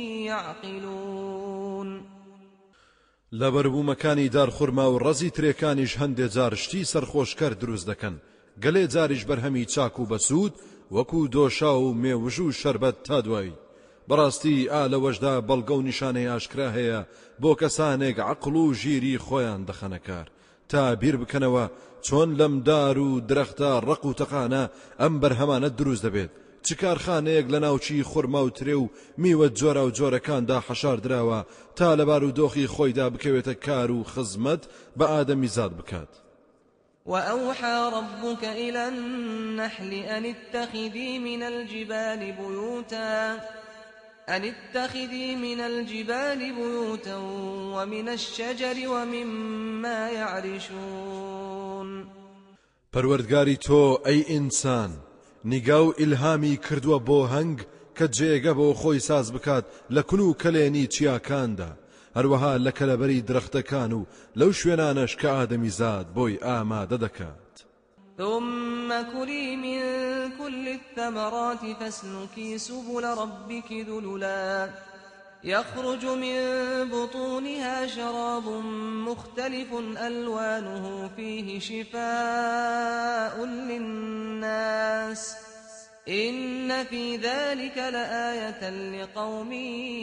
يعقلون. لەبەربوومەکانی دارخورما و ڕەزی ترێکانیش هەندێ جار شتی سەرخۆشکەر دروست دەکەن، گەلێ جاریش بەرهەمی چاک و بەسوود وەکو دۆشا و مێوژ و شەربەت تا دوایی. بەڕاستی ئا لەوەشدا بەڵگە و نیشانەی ئاشکرا هەیە بۆ کەسانێک عەقڵ و ژیری خۆیان دەخەنە کار تا بیر بکەنەوە چۆن لەم دار و درەختە ڕق و تەقانە ئەم بەرهەمانە دروست دەبێت، چ کارخانەیەک لە ناوچی خورما و ترێ و میوە جۆرە و جۆرەکاندا حەشار دراوە تا لەبار و دۆخی خۆیدا بکەوێتە کار و خزمەت بە ئادەمی زاد بکات. وأوحى ربك إلى النحل أن اتخذي من الجبال بيوتا أن اتخذي من الجبال بيوتا ومن الشجر ومما يعرشون. پەروەردگاری تۆ ئەی ئینسان نیگا و ئیلهامی کردووە بۆ هەنگ کە جێگە بۆ خۆی ساز بکات لە کون و کەلێنی چیاکاندا، هەروەها لە کەلەبەری درەختەکان و لەو شوێنانەش کە ئادەمی زاد بۆی ئامادە دەکات. ثم كلي من كل الثمرات فاسلكي سبل ربك ذللا يخرج من بطونها شراب مختلف ألوانه فيه شفاء للناس إن في ذلك لآية لقوم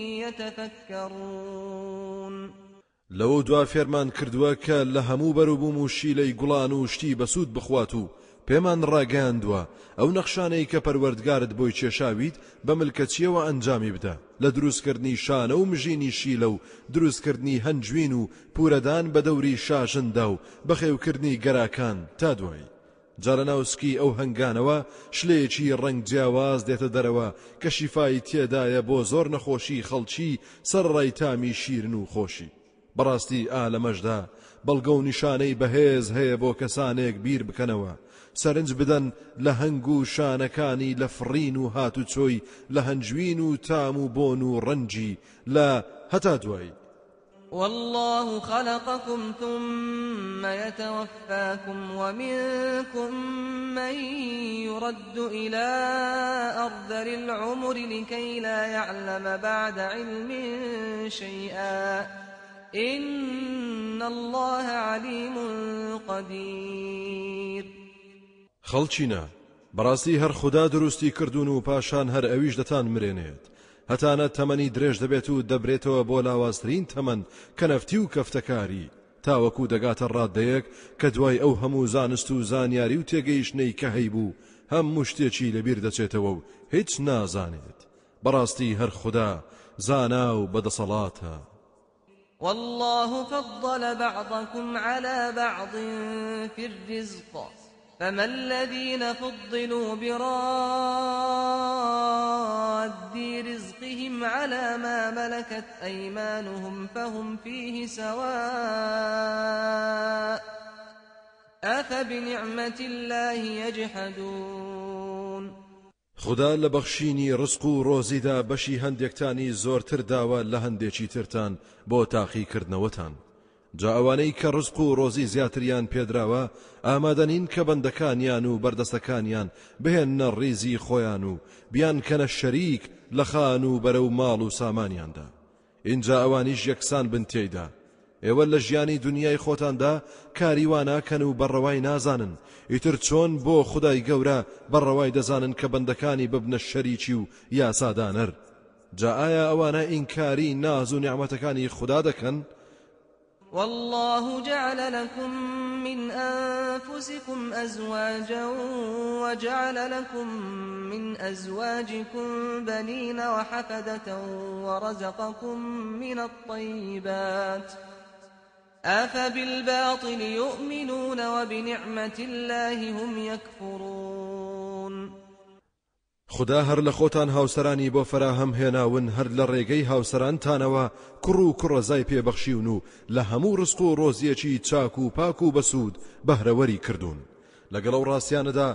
يتفكرون. لەوە دوا فێرمان کردووە کە لە هەموو بەروبووم و شیلەی گوڵان و شتی بەسوود بخوات و پێمان ڕاگەاندووە ئەو نەخشانەی کە پەروەردگارت بۆی کێشاویت بە ملکەچیەوە ئەنجامی بدە لە دروستکردنی شانە و مژینی شیلە و دروستکردنی هەنجوین و پورەدان بە دەوری شاژندا و بەخێوکردنی گەراکان تا دوایی. جارە ناوسکی ئەو هەنگانەوە شلەیەکی ڕەنگ جیاواز دێتە دەرەوە کە شیفای تێدایە بۆ زۆر نەخۆشی خەڵکی سەرڕای تامی شیرن و خۆشی. بەڕاستی ئا لەمەشدا بەڵگە و نیشانەی بەهێز هەیە بۆ کەسانێک بیر بکەنەوە، سەرنج بدەن لە هەنگ و شانەکانی لە فڕین و هاتوچۆی لە هەنجوین و تام و بۆن و ڕەنجی لە هەتا دوایی. والله خلقكم ثم يتوفاكم ومنكم من يرد إلى أرذل العمر لكي لا يعلم بعد علم شيئا إن الله عليم قدير. خەڵچینە بەڕاستی هەر خوددا دروستی کردوون و پاشان هەر ئەویش دەتان مرێنێت، هەتانە تەمەنی درێژ دەبێت و دەبرێتەوە بۆ لاوازترین تەمەن کە نەفتی و کەفتەکاری، تاوەکو دەگاتە ڕاددەیەک کە دوای ئەو هەموو زانست و زانیاری و تێگەیشتنەی کە هەیبوو هەموو شتێکی لەبیر دەچێتەوە و هیچ نازانێت. بەڕاستی هەر خوددا زانا و بەدەسەڵاتە. والله فضل بعضكم على بعض في الرزق فما الذين فضلوا براد رزقهم على ما ملكت أيمانهم فهم فيه سواء أفبنعمة الله يجحدون. خدا لە بەخشینی ڕزق و ڕۆزیدا بەشی هەندێکتانی زۆرتر داوە لە هەندێکی ترتان بۆ تاقیکردنەوەتان. جا ئەوانەی کە ڕزق و ڕۆزی زیاتریان پێدراوە ئامادەنین کە بەندەکانیان و بەردەستەکانیان بهێنە ڕیزی خۆیان و بیان کەنە شەریک لە خان و بەرەو ماڵ و سامانیاندا. اینجا ئەوانیش یەکسان بن تێیدا. ئێوە لە ژیانی دنیای خۆتاندا کاریواناکەن و بەڕەوای نازانن، ئیتر چۆن بۆ خودای گەورە بەڕەوای دەزانن کە بەندەکانی ببنە شەریکی و یاسادانەر. جا ئایا ئەوانە ئینکاری ناز و نیعمەتەکانی خوددا دەکەن؟ والله جعل لكم من أنفسكم أزواجا وجعل لكم من أزواجكم بنين وحفدة ورزقكم من الطيبات أفبالباطل يؤمنون وبنعمة الله هم يكفرون. خدا هەر لە خۆتان هاوسەرانی بۆ فراهەم هێناون، هەر لە ڕێگەی هاوسەرانتانەوە کوڕ و کوڕەزای پێبەخشیون و لە هەموو ڕزق و ڕۆزیەکی چاک و پاک و بەسوود بەهرەوەری کردوون. لەگەڵ ئەو ڕاستیانەدا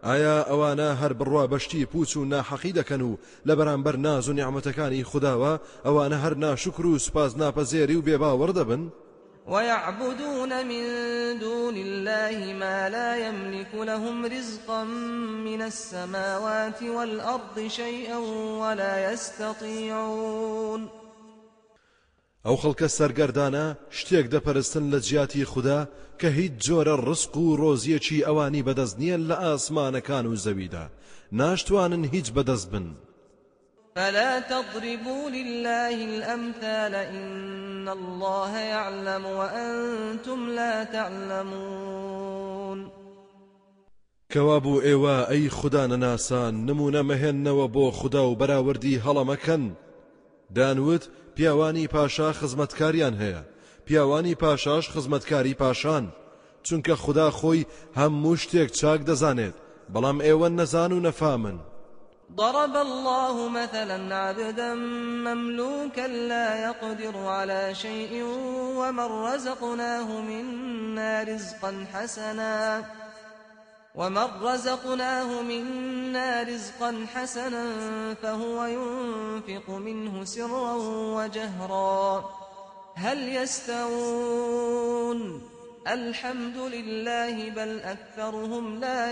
ئایا ئەوانە هەر بڕوا بەشتی پوچ و ناحەقی دەکەن و لە بەرامبەر ناز و نیعمەتەکانی خودداوە ئەوانە هەر ناشکر و سوپاس ناپەزێری و بێباوەڕ دەبن؟ ويعبدون من دون الله ما لا يملك لهم رزقا من السماوات والأرض شيئا ولا يستطيعون. ئەو خەڵکە سەرگەردانە شتێک دەپەرستن لە جیاتی خوددا کە هیچ جۆرە ڕزق و ڕۆزیەکی ئەوانی بەدەست نییە لە ئاسمانەکان و زەویدا، ناشتوانن هیچ بەدەست بن. فلا تضربوا لله الأمثال إن الله يعلم وأنتم لا تعلمون. کەوابوو ئێوە ئەی خوددا نەناسان نمونە مەهێننەوە بۆ خوددا و بەراوردی هەڵەمەکەن. دانوت پیاوانی پاشا خزمەتکاریان هەیە، پیاوانی پاشاش خزمەتکاری پاشان، چونکە خوددا خۆی هەموو شتێک چاک دەزانێت، بەڵام ئێوە نەزان و نەفامن. ضرب الله مثلا عبدا مملوكا لا يقدر على شيء ومن رزقناه منا رزقا حسنا ومن رزقناه منا رزقا حسنا فهو ينفق منه سرا وجهرا هل يستوون الحمد لله بل أكثرهم لا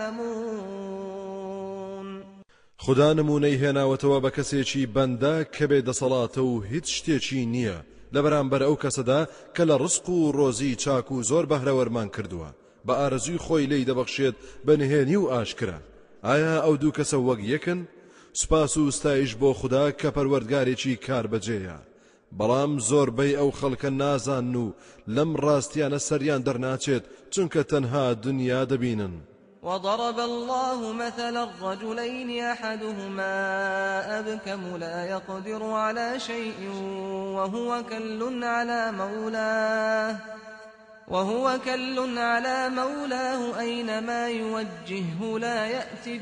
يعلمون. خدا نمونەی هێناوەتەوە بە کەسێکی بەندە کە بێ دەسەڵاتە و هیچ شتێکی نییە لە بەرامبەر ئەو کەسەدا کە لە ڕزق و ڕۆزی چاک و زۆر بەهرەوەرمان کردووە، بە ئارەزوی خۆی لێی دەبەخشێت بەنهێنی و ئاشکرا. ئایا ئەو دوو کەسە وەک یەکن؟ سوپاس و ستایش بۆ خوددا کە پەروەردگارێکی کار بەجێیە، بەڵام زۆربەی ئەو خەڵکە نازان و لەم ڕاستیانە سەریان دەرناچێت چونکە تەنها دنیا دەبینن. وضرب الله مثلا الرجلين أحدهما أبكم لا يقدر على شيء وهو كل على مولاه وهو كل على مولاه أينما يوجهه لا يأتي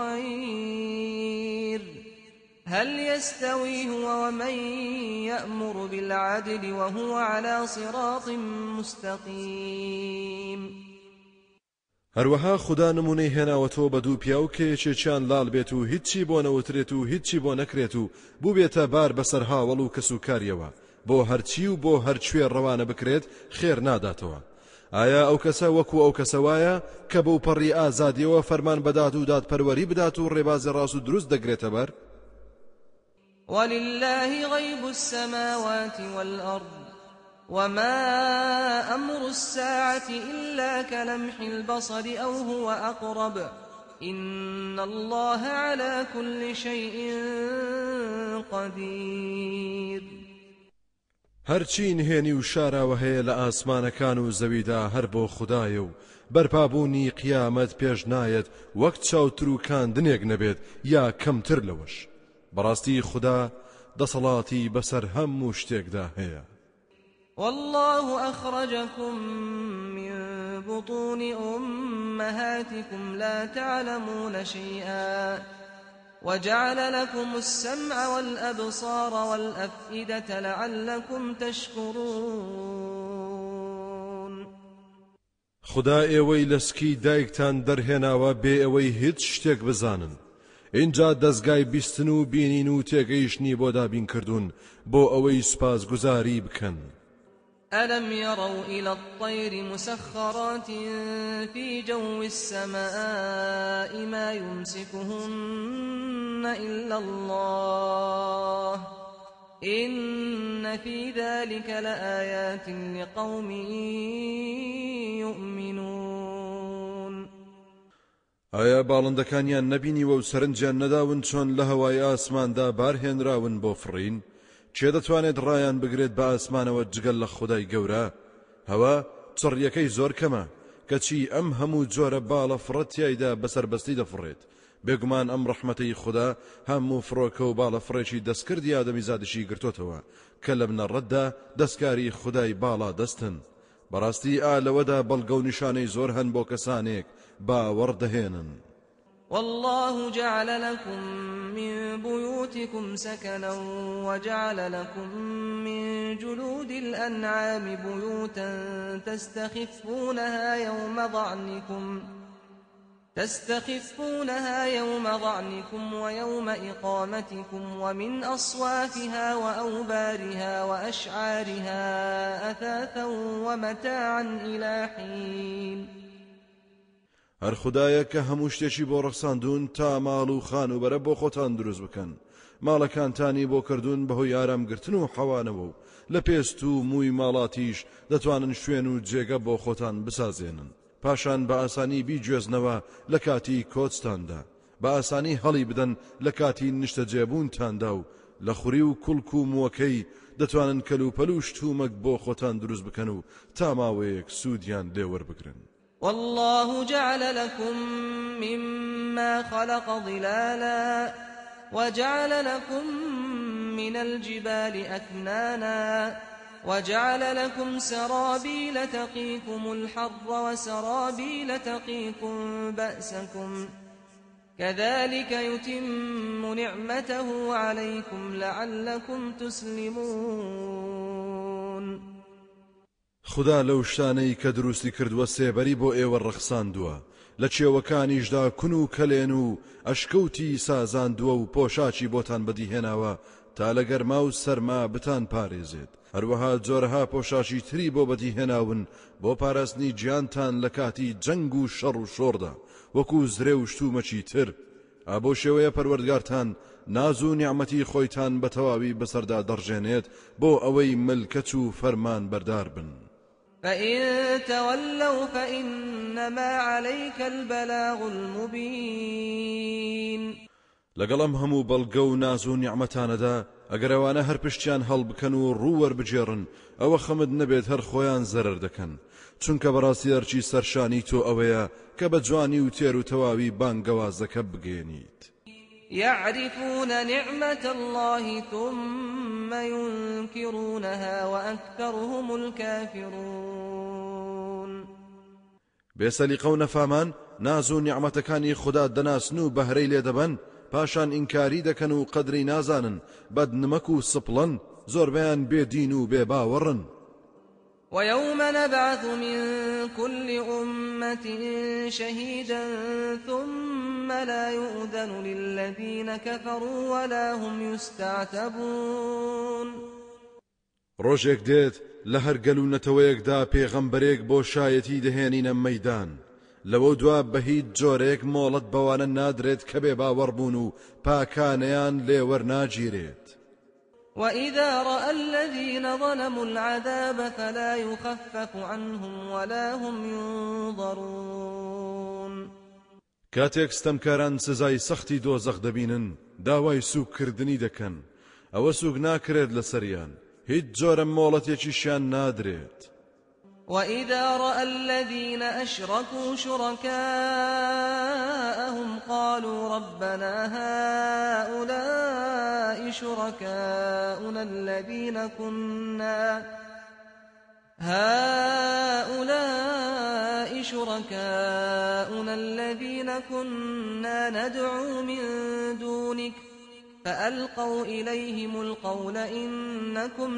بخير هل يستوي هو ومن يأمر بالعدل وهو على صراط مستقيم. هەروەها خوددا نمونەی هێناوەتەوە بە دوو پیا و کە یەکێکیان لاڵ بێت و هیچی بۆ نەوترێت و هیچی بۆ نەکرێت و بوو بێتە بار بەسەر هاوڵ و کەسوکاریەوە بۆ هەرچی و بۆ هەرکوێ ڕەوانە بکرێت خێر ناداتەوە. ئایا ئەو کەسە وەکو ئەو کەسەوایە کە بەو پەڕی ئازادیەوە فەرمان بەدات و دادپەروەری بدات و ڕێبازی ڕاست و دروست دەگرێتە بەر؟ ولله غيب السماوات والأرض وما أمر الساعة إلا كلمح البصر أو هو أقرب إن الله على كل شيء قدير. هەرچی نهێنی و شاراوە هەیە لە ئاسمانەکان و زەویدا هەر بۆ خوددایە و بەرپابوونی قیامەت پێش نایەت وەک چاوتر و کاندنێک نەبێت یا کەمتر لەوەش. بەڕاستی خوددا دەسەڵاتی بەسەر هەموو شتێکدا هەیە. والله أخرجكم من بطون أمهاتكم لا تعلمون شيئا وجعل لكم السمع والأبصار والأفئدة لعلكم تشكرون. خدا ئێوەی لەسکی دایکتان دەرهێناوە بێ ئەوەی هیچ شتێک بزانن. اینجا دەستگای بیستن و بینین و تێگەیشتنی بۆ دابین کردوون بۆ ئەوەی سوپاس گوزاری بکەن. ألم يروا إلى الطير مسخرات في جو السماء ما يمسكهن إلا الله إن في ذلك لآيات لقوم يؤمنون. ئایا باڵندەکانیان نەبینیوە و سەرنجیان نەداون چۆن لە هەوای ئاسماندا بارهێنراون بۆ فڕین؟ چێ دەتوانێت ڕایان بگرێت بە ئاسمانەوە جگەل لە خودای گەورە؟ هەوا چڕیەکەی زۆر کەمە کەچی ئەم هەموو جۆرە باڵە فڕەتیایدا بەسەربەستی دەفڕێت. بێگومان ئەم ڕەحمەتەی خوددا هەموو فڕۆکە و باڵە فڕێکی دەستکردی ئادەمی زادشی گرتوتەوە کە لە بنەڕەتدا دەستکاری خودای باڵا دەستن. بەڕاستی ئا لەوەدا بەڵگە و نیشانەی زۆر هەن بۆ کەسانێک باوەڕ دەهێنن. والله جعل لكم من بيوتكم سكنا وجعل لكم من جلود الأنعام بيوتا تستخفونها يوم ظعنكم تستخفونها يوم ظعنكم ويوم إقامتكم ومن أصوافها وأوبارها وأشعارها أثاثا ومتاعا إلى حين هەر خوددایە کە هەموو شتێکی بۆ ڕەخساندون تا ماڵ و خان و بەرە بۆ خۆتان دروست بکەن ماڵەکانتانی بۆ کردوون بەهۆی ئارامگرتن و حەوانەوە و لە پێست و مووی ماڵاتیش دەتوانن شوێن و جێگە بۆ خۆتان بسازێنن پاشان بە ئاسانی بیگوێزنەوە لە کاتی کۆچتاندا بە ئاسانی هەڵی بدەن لە کاتی نیشتە جێبوونتاندا و لە خوری و کوڵک و مووەکەی دەتوانن کەلوپەل و شتومەک بۆ خۆتان دروست بکەن و تا ماوەیەک سوودیان لێوەربگرن والله جعل لكم مما خلق ظلالا وجعل لكم من الجبال أكنانا وجعل لكم سرابيل تقيكم الحر وسرابيل تقيكم بأسكم كذلك يتم نعمته عليكم لعلكم تسلمون خدا لەو شتانەی کە دروستی کردووە سێبەری بۆ ئێوە ڕەخساندووە لە چێوەکانیشدا کون و کەلێن و ئەشکەوتی سازاندووە و پۆشاچی بۆتان بەدیهێناوە تا لە گەرما و سەرما بتان پارێزێت هەروەها جۆرەها پۆشاچی تری بۆ بەدیهێناون بۆ پاراستنی گیانتان لە کاتی جەنگ و شەڕ و شۆڕدا وەکو زرێ و شتومەچی تر ئابۆ شێوەیە پەروەردگارتان ناز و نیعمەتی خۆیتان بە تەواوی بەسەردا دەڕژێنێت بۆ ئەوەی ملکەت و فەرمان بەردار بن فإن تولوا فإنما عليك البلاغ المبين لەگەڵم هەموو بەڵگە و ناز و نیعمەتانەدا ئەگەر ئەوانە هەر پشتیان هەڵبکەن و ڕوووەربجێڕن ئەوە خەمت نەبێت هەر خۆیان زەرەر دەکەن چونکە بەڕاستی هەرچی سەرشانی تۆ ئەوەیە کە بە جوانی و تێر و تەواوی بانگەوازەکە بگێنیت يعرفون نعمة الله ثم ينكرونها وأكثرهم الكافرون بێسەلیقە و نەفامان ناز و نیعمەتەکانی خوددا دەناسن و بەهرەی لێ دەبەن پاشان ئینکاری دەکەن و قەدری نازانن بەدنمەک و سپڵن زۆربیان بێدین و بێباوەڕن ويوم نبعث من كل أمة شهيدا ثم لا يؤذن للذين كفروا ولا هم يستعتبون ڕۆژێک دێت لە هەر گەلوونەتەوەیەکدا پێغەمبەرێک بۆ شایەتی دەهێنینە مەیدان لەوە دوا بە هیچ جۆرێک مۆڵەت بەوانە نادرێت کە بێ باوەڕبوون و پاکانەیان لێوەرناگیرێت وإذا رأى الذين ظلموا العذاب فلا يخفف عنهم ولا هم ينظرون کاتێک ستەمکاران سزای سەختی دۆزەخ دەبینن داوای سوکردنی دەکەن ئەوە سوک ناکرێت لەسەریان هیچ جۆرە مۆڵەتێکیشیان نادرێت وإذا رأى الذين أشركوا شركاءهم قالوا ربنا هؤلاء شركاؤنا الذين كنا هؤلاء شركاؤنا الذين كنا ندعو من دونك فألقوا إليهم القول إنكم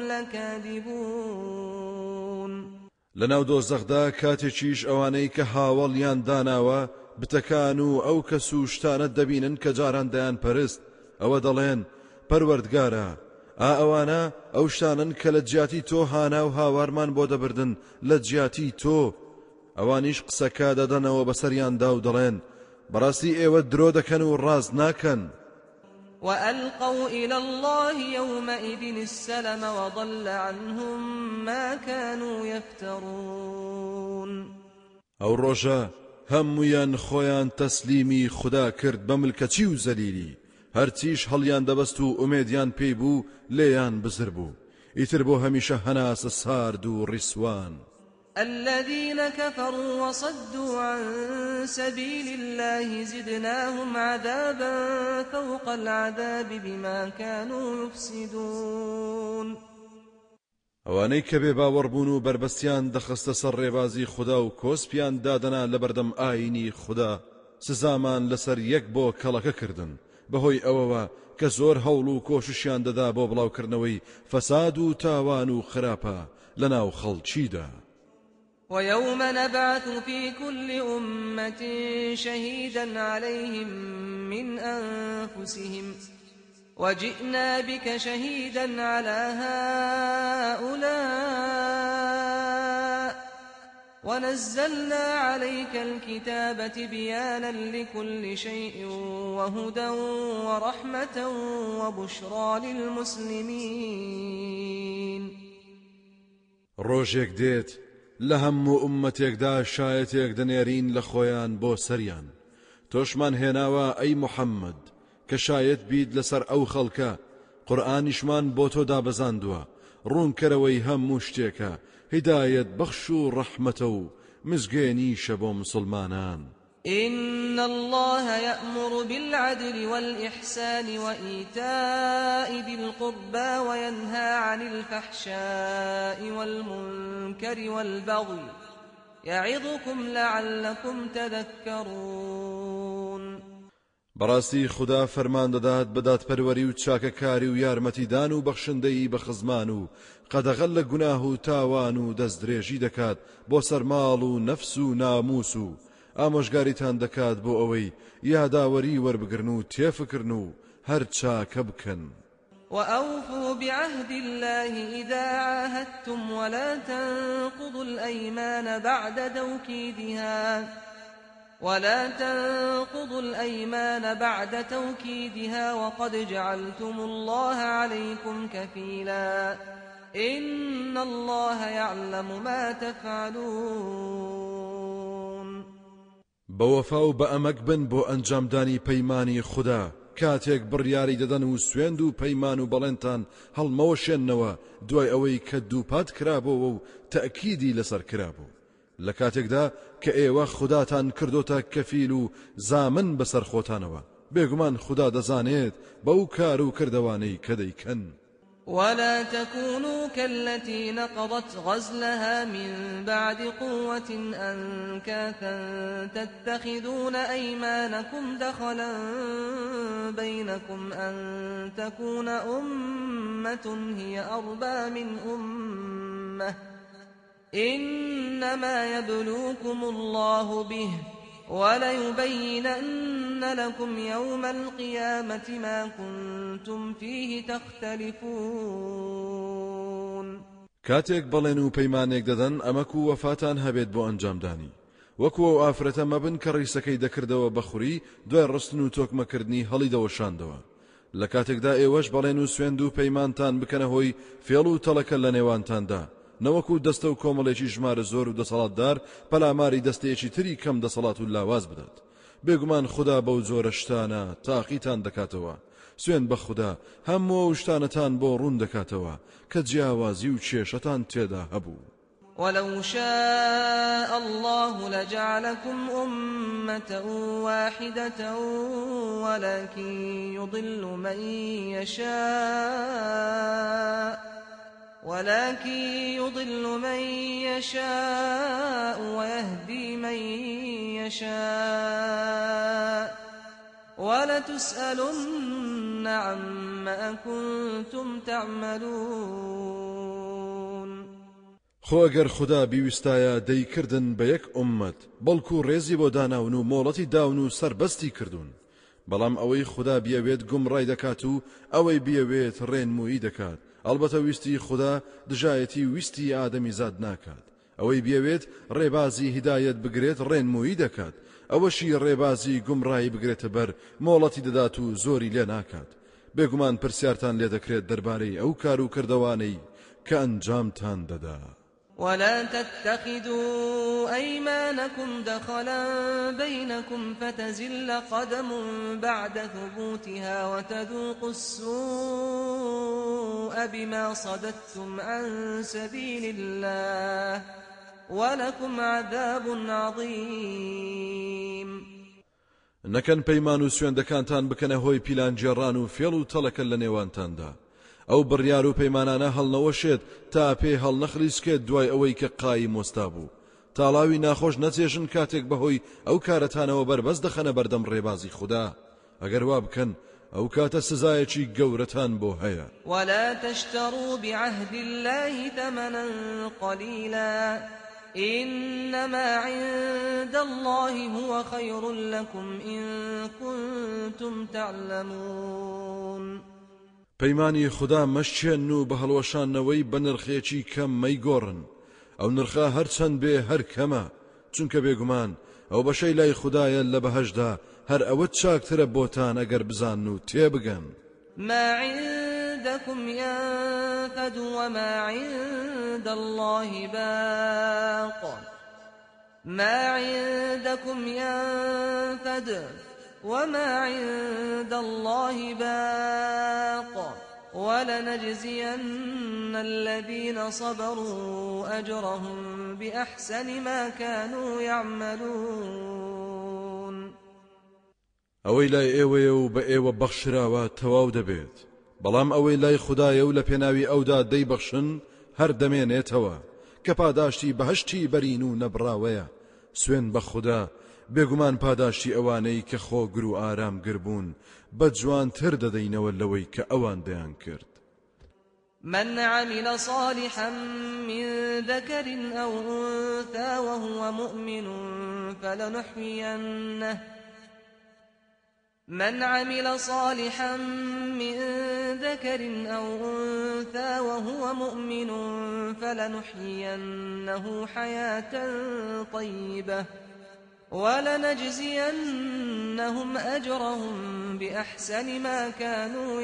لكاذبون لەناو دۆزەخدا کاتێکیش ئەوانەی کە هاوڵیان داناوە بتەکان و ئەو کەس و شتانە دەبینن کە جاران دەیان پەرست ئەوە دەڵێن پەروەردگارە ئا ئەوانە ئەو شتانن کە لە جیاتی تۆ هانا و هاوارمان بۆ دەبردن لە جیاتی تۆ ئەوانیش قسەکە دەدەنەوە بەسەریاندا و دەڵێن بەڕاستی ئێوە درۆ دەکەن و ڕاست ناکەن وألقوا إلى الله يومئذ السلم وضل عنهم ما كانوا يفترون ئەو ڕۆژە هەموویان خۆیان تەسلیمی خوددا کرد بە ملکەچی و زەلیلی هەرچیش هەڵیان دەبەست و ئومێدیان پێی بوو لێیان بزر بوو ئیتر بۆ هەمیشە هەناسە سارد و ڕیسوان الذين كفروا وصدوا عن سبيل الله زدناهم عذابا فوق العذاب بما كانوا يفسدون ئەوانەی کە بێ باوەڕبوون و بربەستیان دەخستە سەر ڕێبازی خوددا و کۆسپیان دادەنا لە بەردەم ئاینی خوددا سزامان لەسەر یەک بۆ کەڵەکە کردن بەهۆی ئەوەوە کە زۆر هەوڵ و کۆششیان دەدا بۆ بڵاوکردنەوەی فەساد و تاوان و خراپە لەناو خەڵکیدا ويوم نبعث في كل أمة شهيدا عليهم من أنفسهم وجئنا بك شهيدا على هؤلاء ونزلنا عليك الكتاب تبيانا لكل شيء وهدى ورحمة وبشرى للمسلمين. ڕۆژێک دێت لە هەموو ئومەتێکدا شایەتێک دەنێرین لە خۆیان بۆ سەریان، تۆشمان هێناوە ئەی موحەممەد کە شایەت بیت لەسەر ئەو خەڵکە، قورئانیشمان بۆ تۆ دابەزاندووە، ڕوونکەرەوەی هەموو شتێکە، هیدایەت بەخش و ڕەحمەتە و مزگێنیشە بۆ مسلمانان. إن الله يأمر بالعدل والإحسان وإيتاء ذي القربى وينهى عن الفحشاء والمنكر والبغي يعظكم لعلكم تذكرون. بەڕاستی خدا فەرمان دەدات بە دادپەروەری و چاکەکاری و یارمەتیدان و بەخشندەی بە خزمان و قەدەغەل لە گوناه و تاوان و دەستدرێژی دەکات بۆ سەرماڵ و نەفس و ناموس و ئامۆژگاریتان دەکات بۆ ئەوەی یاداوەری وەربگرن و تێفکردن و هەر چاکە بکەن. وأوفوا بعهد الله إذا عاهدتم ولا تنقضوا الأيمان بعد توكيدها ولا تنقضوا الأيمان بعد توكيدها وقد جعلتم الله عليكم كفيلا إن الله يعلم ما تفعلون. بوفا و بأمك بن بو أنجامداني پەیمانی خدا کاتێک بڕیاری دەدەن و سوێند و پەیمان و بەڵێنتان هەڵمەوەشێننەوە دوای ئەوەی کە دووپات کرابەوە و تەئکیدی لەسەر کرابوو، لە کاتێکدا کە ئێوە خوداتان کردۆتە کەفیل و زامن بەسەر خۆتانەوە، بێگومان خدا دەزانێت بەو کار و کردەوانەی کە دەیکەن. ولا تكونوا كالتي نقضت غزلها من بعد قوة أنكاثا تتخذون أيمانكم دخلا بينكم أن تكون أمة هي أربى من أمة إنما يبلوكم الله به وليبينن لكم يوم القيامة ما كنتم فيه تختلفون. كاتێک بەڵێن و پەیمانێک دەدەن ئەمەک و وەفاتان هەبێت بۆ ئەنجامدانی، وەکو ئەو ئافرەتە مەبن کە ڕیسەکەی دەکردەوە بەخوری دوای ڕستن و تۆکمەکردنی هەڵی دەوەشاندەوە، لە کاتێکدا ئێوەش بەڵێن و سوێند و پەیمانتان بکەنە هۆی فێڵ و تەڵەکە لە نێوانتاندا، نەوەکو دەستە و کۆمەڵێکی ژمارە زۆر و دەسەڵاتدار پەلاماری دەستەیەکی تری کەم دەسەڵات و لاواز بدات. بێگومان خدا بەو جۆرە شتانە تاقیتان دەکاتەوە، سوێن بە خدا هەموو شتانەتان بۆ ڕوون دەکاتەوە کە جیاوازی و کێشەتان تێدا هەبوو. ولو شاء الله لجعلكم أمة واحدة ولكن يضل من يشاء ولكن يضل من يشاء ويهدي من يشاء ولتسألن عما كنتم تعملون. خۆ ئەگەر خدا بیویستایە دەیکردن بە یەک ئومەت بەڵکو ڕێزی بۆ داناون و مۆڵەتی داون و سەربەستی کردوون، بەڵام ئەوەی خدا بیەوێت گومڕای دەکات و ئەوەی بیەوێت ڕێنمویی دەکات. البته ویستی خدا دژایەتی ویستی ئادەمی زاد ناکات، ئەوەی بیەوێت ڕێبازی هیدایەت بگرێت ڕێنمویی دەکات، ئەوەشی ڕێبازی گومڕایی بگرێتە بەر مۆڵەتی دەدات و زۆری لێ ناکات. بێگومان پرسیارتان لێ دەکرێت دەربارەی ئەو کار و کردەوانەی کە ئەنجامتان دەدا. ولا تتخذوا أيمانكم دخلا بينكم فتزل قدم بعد ثبوتها وتذوقوا السوء بما صددتم عن سبيل الله ولكم عذاب عظيم. نەکەن پەیمان و سوێندەکانتان بکەنە هۆی پیلانجێڕان و فێڵ و تەڵەکە لە نێوانتاندا، ئەو بڕیار و پەیمانانە هەڵنەوەشێت تا پێ هەڵنەخلیسکێت دوای ئەوەی کە قایی مۆستا بوو، تاڵاوی ناخۆش نەچێژن کاتێک بەهۆی ئەو کارەتانەوە بەربەست دەخەنە بەردەم ڕێبازی خوددا. ئەگەر وا بکەن ئەو کاتە سزایەکی گەورەتان بۆ هەیە. ولا تشتروا بعهد الله ثمنا قليلا إنما عند الله هو خير لكم إن كنتم تعلمون. پەیمانی خدا مەشچێن و بە هەڵوەشانەوەی بە نرخێکی کەم مەیگۆڕن، ئەو نرخە هەرچەند بێ هەر کەمە، چونکە بێگومان ئەو بەشەی لای خدایە لە بەهەشدا هەر ئەوە چاکترە بۆتان ئەگەر بزان و تێبگەن. ما عندكم ينفد وما عند الله باق ما عندكم ينفد وما عند الله باق ولنجزين الذين صبروا أجرهم بأحسن ما كانوا يعملون. ئەوەی لای ئێوەیە و بە ئێوە بەخشراوە تەواو دەبێت، بەڵام ئەوەی لای خدایە و لە پێناوی ئەودا دەیبەخشن هەر دەمێنێتەوە کە پاداشتی بەهەشتی بەرین و نەبراوەیە. سوێن بە خوددا، بێگومان پاداشتی ئەوانەی کە خۆگر و ئارام گربوون بە جوانتر دەدەینەوە لەوەی کە ئەوان دەیان کرد. من عمل صالحا من ذكر أو أنثى وهو مؤمن فلنحيينه من عمل صالحا من ذكر أو أنثى وهو مؤمن فلنحيينه حياة طيبة ولنجزينهم أجرهم بأحسن ما كانوا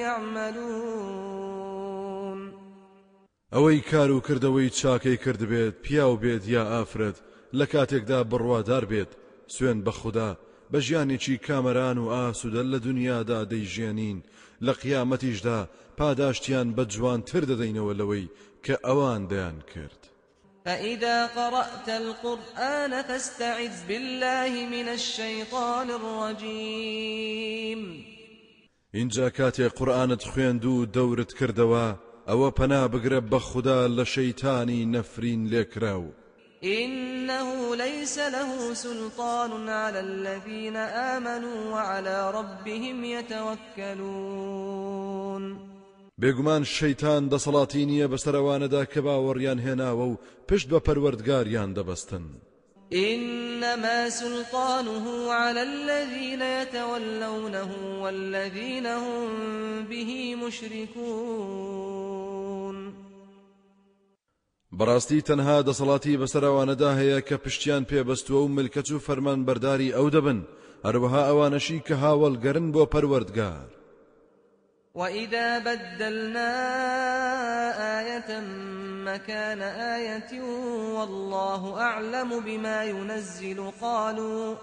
يعملون. ئەوەی کار و کردەوەی چاکەی کرد بێت، پیاو بێت یا ئافرەت، لە کاتێکدا بڕوادار بێت، سوێن بە خوددا بە ژیانێکی کامەران و ئاسوودە لە دنیادا دەیژێنین، لە قیامەتیشدا پاداشتیان بە جوانتر دەدەینەوە لەوەی کە ئەوان دەیان کرد. فإذا قرأت القرآن فاستعذ بالله من الشيطان الرجيم. اینجا کاتێ قورئانت خوێند و دەورت کردەوە، ئەوە پەنا بگرە بە خوددا لە شەیتانی نەفرین لێکراو. إنه ليس له سلطان على الذين آمنوا وعلى ربهم يتوكلون. بێگومان شەیتان دەسەڵاتی نییە بەسەرەوانەدا کە باوەڕیان هێناوە و پشت بە پەروەردگاریان دەبەستن. إنما سلطانه على الذين يتولونه والذين هم به مشركون. بەڕاستی تەنها دەسەڵاتی بەسەرەوانەدا هەیە کە پشتیان پێبەستووە و ملکەت و فەرمان بەرداری ئەو دەبن، هەروەها ئەوانەشی کە هاوڵگەرن بۆ پەروەردگار. وإذا بدلنا آية مكان آية والله أعلم بما ينزل قالوا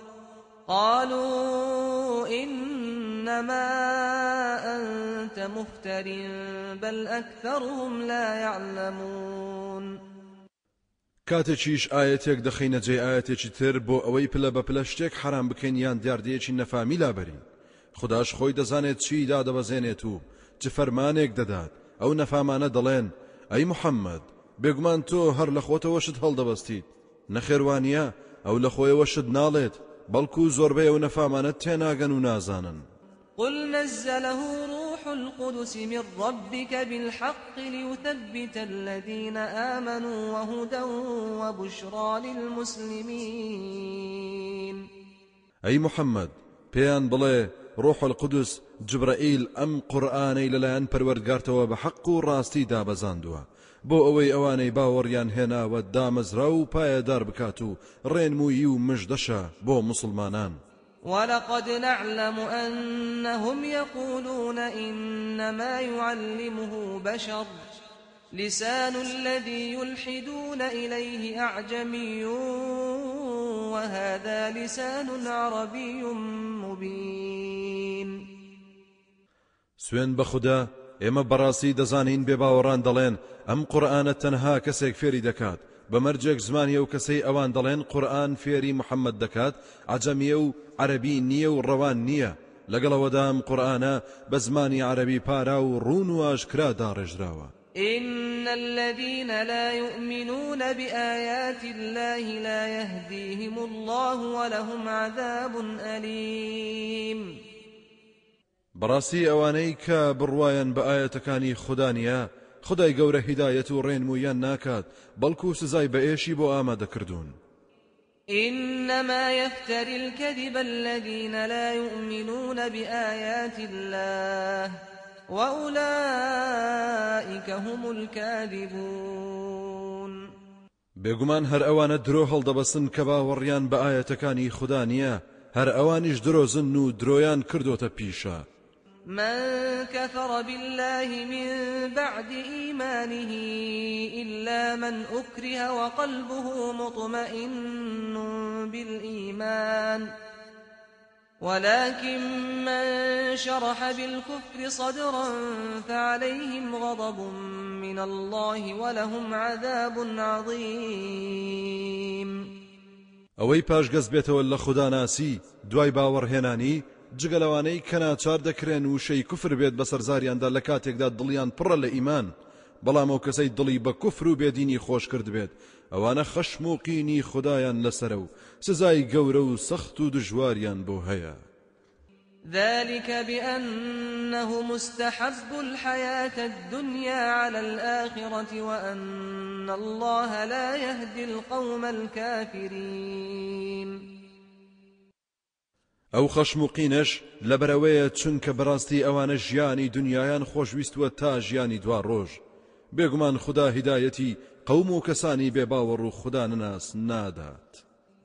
قالوا إنما أنت مفتر بل أكثرهم لا يعلمون. کاتێکیش ئاەتێک دەخینە جێ ئاەتێکی تر بۆ ئەوەی پلە بە پلە شتێک حرام بکەین یان دیاردەیەکی نەفامی لابەرین. خداش خۆی دەزانێت چی دادەبەزێنێت و چ فەرمانێک دەدات. ئەو نەفامانە دەڵێن ئەی محەممەد، بێگومان تۆ هەر لە خۆتەوەشت هەڵدەبەستیت، نەخێوانیە ئەو لە خۆیەوەشت ناڵێت، بەڵکو زۆربەی ئەو نەفامانە تێناگەن و نازانن. قل نزله روح القدس من ربك بالحق ليثبت الذين آمنوا وهدى وبشرى للمسلمين. أي محمد بيان بڵێ ڕۆح القدس جبرائیل ئەم قورئانەی لەلایەن پەروەردگارتەوە بە حەق و ڕاستی دابەزاندووە بۆ ئەوەی ئەوانەی باوەڕیان هێناوە دامەزرا و پایەدار بکات و ڕێنمووی و مژدەشە بۆ مسلمانان. ولقد نعلم أنهم يقولون إنما يعلمه بشر لسان الذي يلحدون إليه أعجمي وهذا لسان عربي مبين. سوێن بە خوددا ئێمە بەڕاستی دەزانین بێباوەڕان دەڵێن ئەم قورئانە تەنها کەسێک فێری دەکات، بەمەرجێک زمانیە و کەسەی ئەوان دەڵێن قورئان فێری محەممەد دەکات، عەجەمیە و عەرەبی نییە و ڕەوان نییە. لەگەڵەوەدا ئەم قورئانە بە زمانی عەرەبی پارا و ڕوون و ئاشکرا داڕێژراوە. إن الذين لا يؤمنون بآيات الله لا يهديهم الله ولهم عذاب أليم. بەڕاستی ئەوانەی کە بڕوایان بە ئاەتەکانی خوددا نیە، خدای گەورە هیدایەت و ڕێنموویان ناکات بەڵکو سزای بەئێشی بۆ ئامادەکردوون. إنما يفتري الكذب الذين لا يؤمنون بآيات الله وأولئك هم الكاذبون. بێگومان هەر ئەوانە درۆ هەڵدەبەسن کە باوەڕیان بە ئاەتەکانی خوددا نییە، هەر ئەوانیش درۆزن و درۆیان کردوتە پیشە. من كفر بالله من بعد إيمانه إلا من أكره وقلبه مطمئن بالإيمان ولكن من شرح بالكفر صدرا فعليهم غضب من الله ولهم عذاب عظيم. ئەوەی پاشگەز بێتەوە لە خوددا ناسی دوای باوەڕهێنانی جگەلەوانەی کە ناچار دەکرێن و شەی کوفر بێت بە سەرزاریاندا لە کاتێکدا دڵیان پڕە لە ئیمان، بەڵام ئەو کەسەی دڵی بە کوفر و بێدینی خۆش کرد بێت ئەوانە خەشم و قینی خودایان لەسەرە و سزای گەورە و سەخت و دژواریان بۆ هەیە. ذلك بأنه مستحب الحياة الدنيا على الآخرة وأن الله لا يهدي القوم الكافرين. ئەو خەشم و قینەش لەبەرەوەیە چونکە بەڕاستی ئەوانە ژیانی دنیایان خۆشویستووە تا ژیانی دوا ڕۆژ. بێگومان خوددا هیدایەتی قەوم و کەسانی بێباوەڕ و خوددا نەناس نادات.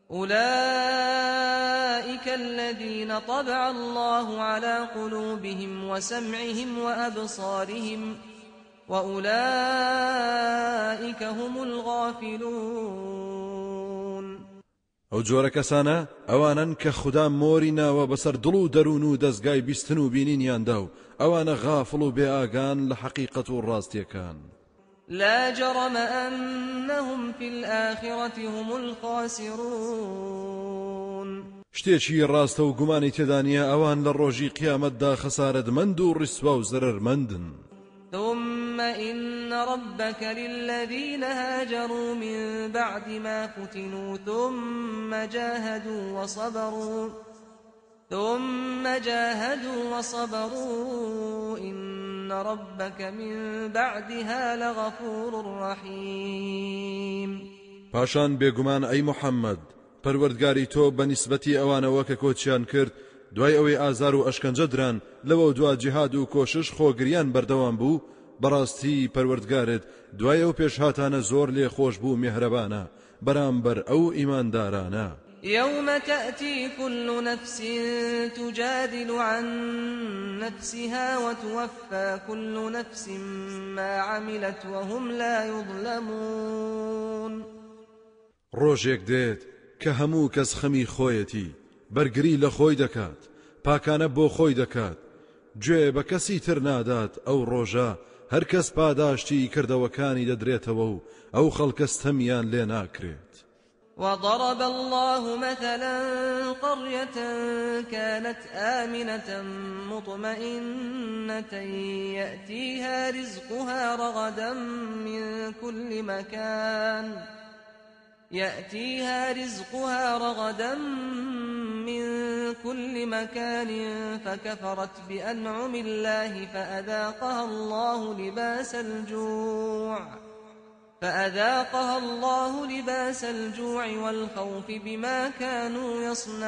أولئك الذين طبع الله على قلوبهم وسمعهم وأبصارهم وأولئك هم الغافلون. ئەو جۆرە کەسانە ئەوانن کە خوددا مۆری ناوە بەسەر دڵ و دەروون و دەستگای بیستن و بینینیاندا و ئەوانە غافڵ و بێئاگان لە حەقیقەت و ڕاستیەکان. لا جرم أنهم في الآخرة هم الخاسرون. شتێکی ڕاستە و گومانی تێدا نیە ئەوان لە ڕۆژی قیامەتدا خەسارەتمەند و ڕیسوا و زەرەرمەندن. ثم إن ربك للذين هاجروا من بعد ما فتنوا ثم جاهدوا وصبروا ثم جاهدوا وصبروا إن ربك من بعدها لغفور رحيم. پاشان بێگومان ئەی محەممەد پەروەردگاری تۆ بە نیسبەتی ئەوانەوە کە کۆچیان کرد دوای ئەوەی ئازار و ئەشکەنجە دران لەوە دوا جیهاد و کۆشش خۆگریان بەردەوام بوو، بەڕاستی پەروەردگارت دوای ئەو پێشهاتانە زۆر لێ خۆش بوو میهرەبانە بەرامبەر ئەو ئیماندارانە. يوم تأتي كل نفس تجادل عن نفسها وتوفى كل نفس ما عملت وهم لا يظلمون. ڕۆژێک دێت کە هەموو کەس خەمی خۆیەتی بەرگری لە خۆی دەکات، پاکانە بۆ خۆی دەکات، گوێ بە کەسی تر نادات. ئەو ڕۆژە هەر کەس پاداشتی کردەوەکانی دەدرێتەوە و ئەو خەڵکە ستەمیان لێ ناکرێت. وضرب الله مثلا قرية كانت آمنة مطمئنة يأتيها رزقها رغدا من كل مكان يأتيها رزقها رغدا من كل مكان فكفرت بأنعم الله فأذاقها الله لباس الجوع فأذاقها الله لباس الجوع والخوف بما كانوا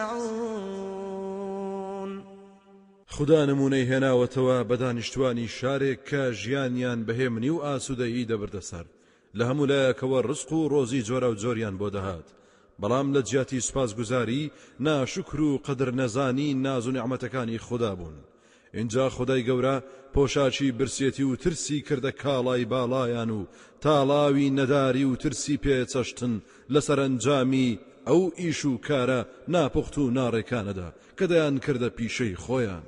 يصنعون. خدا نمونەی هێناوەتەوە بە دانیشتوانی شارێک کە ژیانیان بەهێمنی و ئاسوودەیی دەبردەسەر، لە هەموو لایەکەوە ڕزق و ڕۆزی جۆرە و جۆریان بۆ دەهات، بەڵام لە جیاتی سوپاسگوزاری ناشکر و قەدر نەزانی ناز و نیعمەتەکانی خدا بوون. اینجا خدای گەورە پۆشاچی برسێتی و ترسی کردە کاڵای باڵایان و تاڵاوی نەداری و ترسی پێچەشتن لە سەرنجامی ئەو ئیش و کارە ناپخت و ناڕێکانەدا کە دەیان کردە پیشەی خۆیان.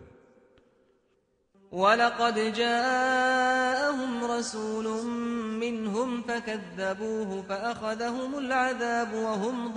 ولقد جاءهم رسول منهم فكذبوه فأخذهم العذاب وهم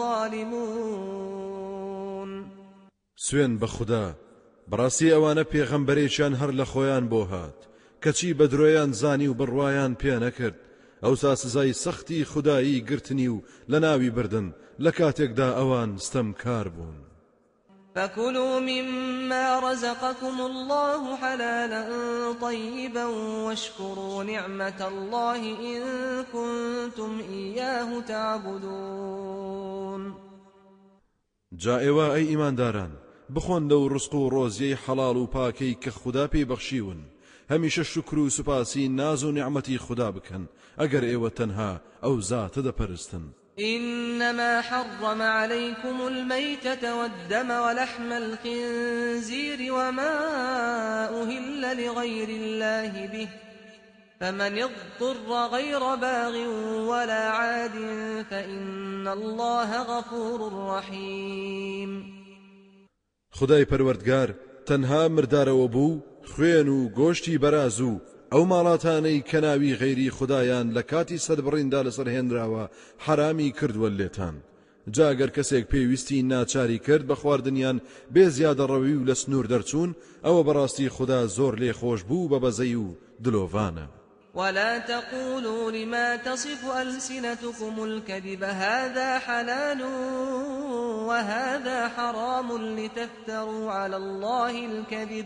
ظالمون. سوێن بە خوددا بەڕاستی ئەوانە پێغەمبەرێکیان هەر لە خۆیان بۆ هات کەچی بە درۆیان زانی و بڕوایان پێ نەکرد، ئەوسا سزای سەختی خودایی گرتنی و لە ناوی بردن لە کاتێکدا ئەوان ستەمکار بوون. فكلوا مما رزقكم الله حلالا طيبا واشكروا نعمة الله إن كنتم إياه تعبدون. جا ئێوە ئەی ئیمانداران بخۆن لەو ڕزق و ڕۆزیەی حەڵاڵ و پاکەی کە خوددا پێی بەخشیون، هەمیشە شکر و سوپاسی ناز و نیعمەتی خوددا بکەن ئەگەر ئێوە تەنها ئەو زاتە دەپەرستن. إنما حرم عليكم الميتة والدم ولحم الخنزير وما أهل لغير الله به فمن اضطر غير باغ ولا عاد فإن الله غفور رحيم. خدای پەروەردگار تەنها مردارەوە بوو، خوێن و گۆشتی بەراز و ئەو ماڵاتانەی کە ناوی غەیری خودایان لە کاتی سەربڕیندا لەسەر هێنراوە حرامی کردووە لێتان. جاگەر کەسێک پێویستی ناچاری کرد بە خواردنیان بێ زیادەڕەوی و لە سنوور دەرچوون، ئەوە بەڕاستی خوددا زۆر لێ خۆش بوو بە بەزەی و دلۆڤانە. ولا تقولوا لما تصف ألسنتكم الكذب هذا حلال وهذا حرام لتفتروا على الله الكذب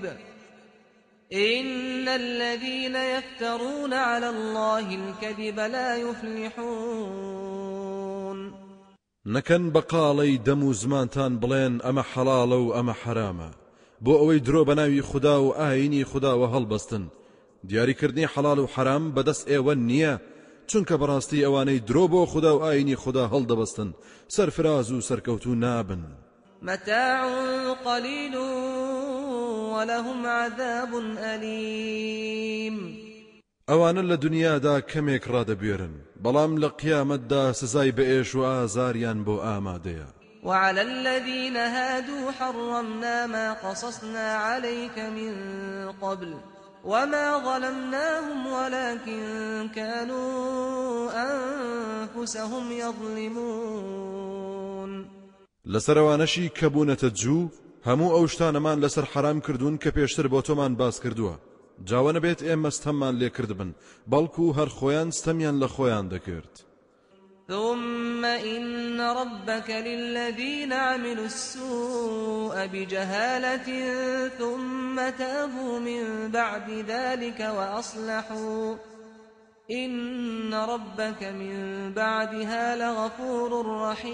إن الذين يفترون على الله الكذب لا يفلحون. نەکەن بەقاڵەی دەم و زمانتان بڵێن ئەمە حەڵاڵە و ئەمە حرامە بۆ ئەوەی درۆ بە ناوی خوددا و ئاینی خودداوە هەڵبەستن. دیاریکردنی حەڵاڵ و حرام بەدەست ئێوە نییە، چونکە بەڕاستی ئەوانەی درۆ بۆ خوددا و ئاینی خوددا هەڵدەبەستن سەرفراز و سەرکەوتو نابن. متاع قليل ولهم عذاب أليم. ئەوانە لە دنیادا کەمێک ڕادەبوێرن، بەڵام لە قیامەتدا سزای بەئێش و ئازاریان بۆ ئامادەیە. وعلى الذين هادوا حرمنا ما قصصنا عليك من قبل وما ظلمناهم ولكن كانوا أنفسهم يظلمون. لەسەرەوانەشی کە بوونەتە جوو هەموو ئەو شتانەمان لەسەر حرام کردوون کە پێشتر بۆ تۆمان باس کردووە، جاوە نەبێت ئێمە ستەممان لێ کردبن، بەڵکو هەر خۆیان ستەمیان لە خۆیان دەکرد. ثم إن ربك للذين عملوا السوء بجهالة ثم تابوا من بعد ذلك وأصلحوا إن ربك من بعدها لغفور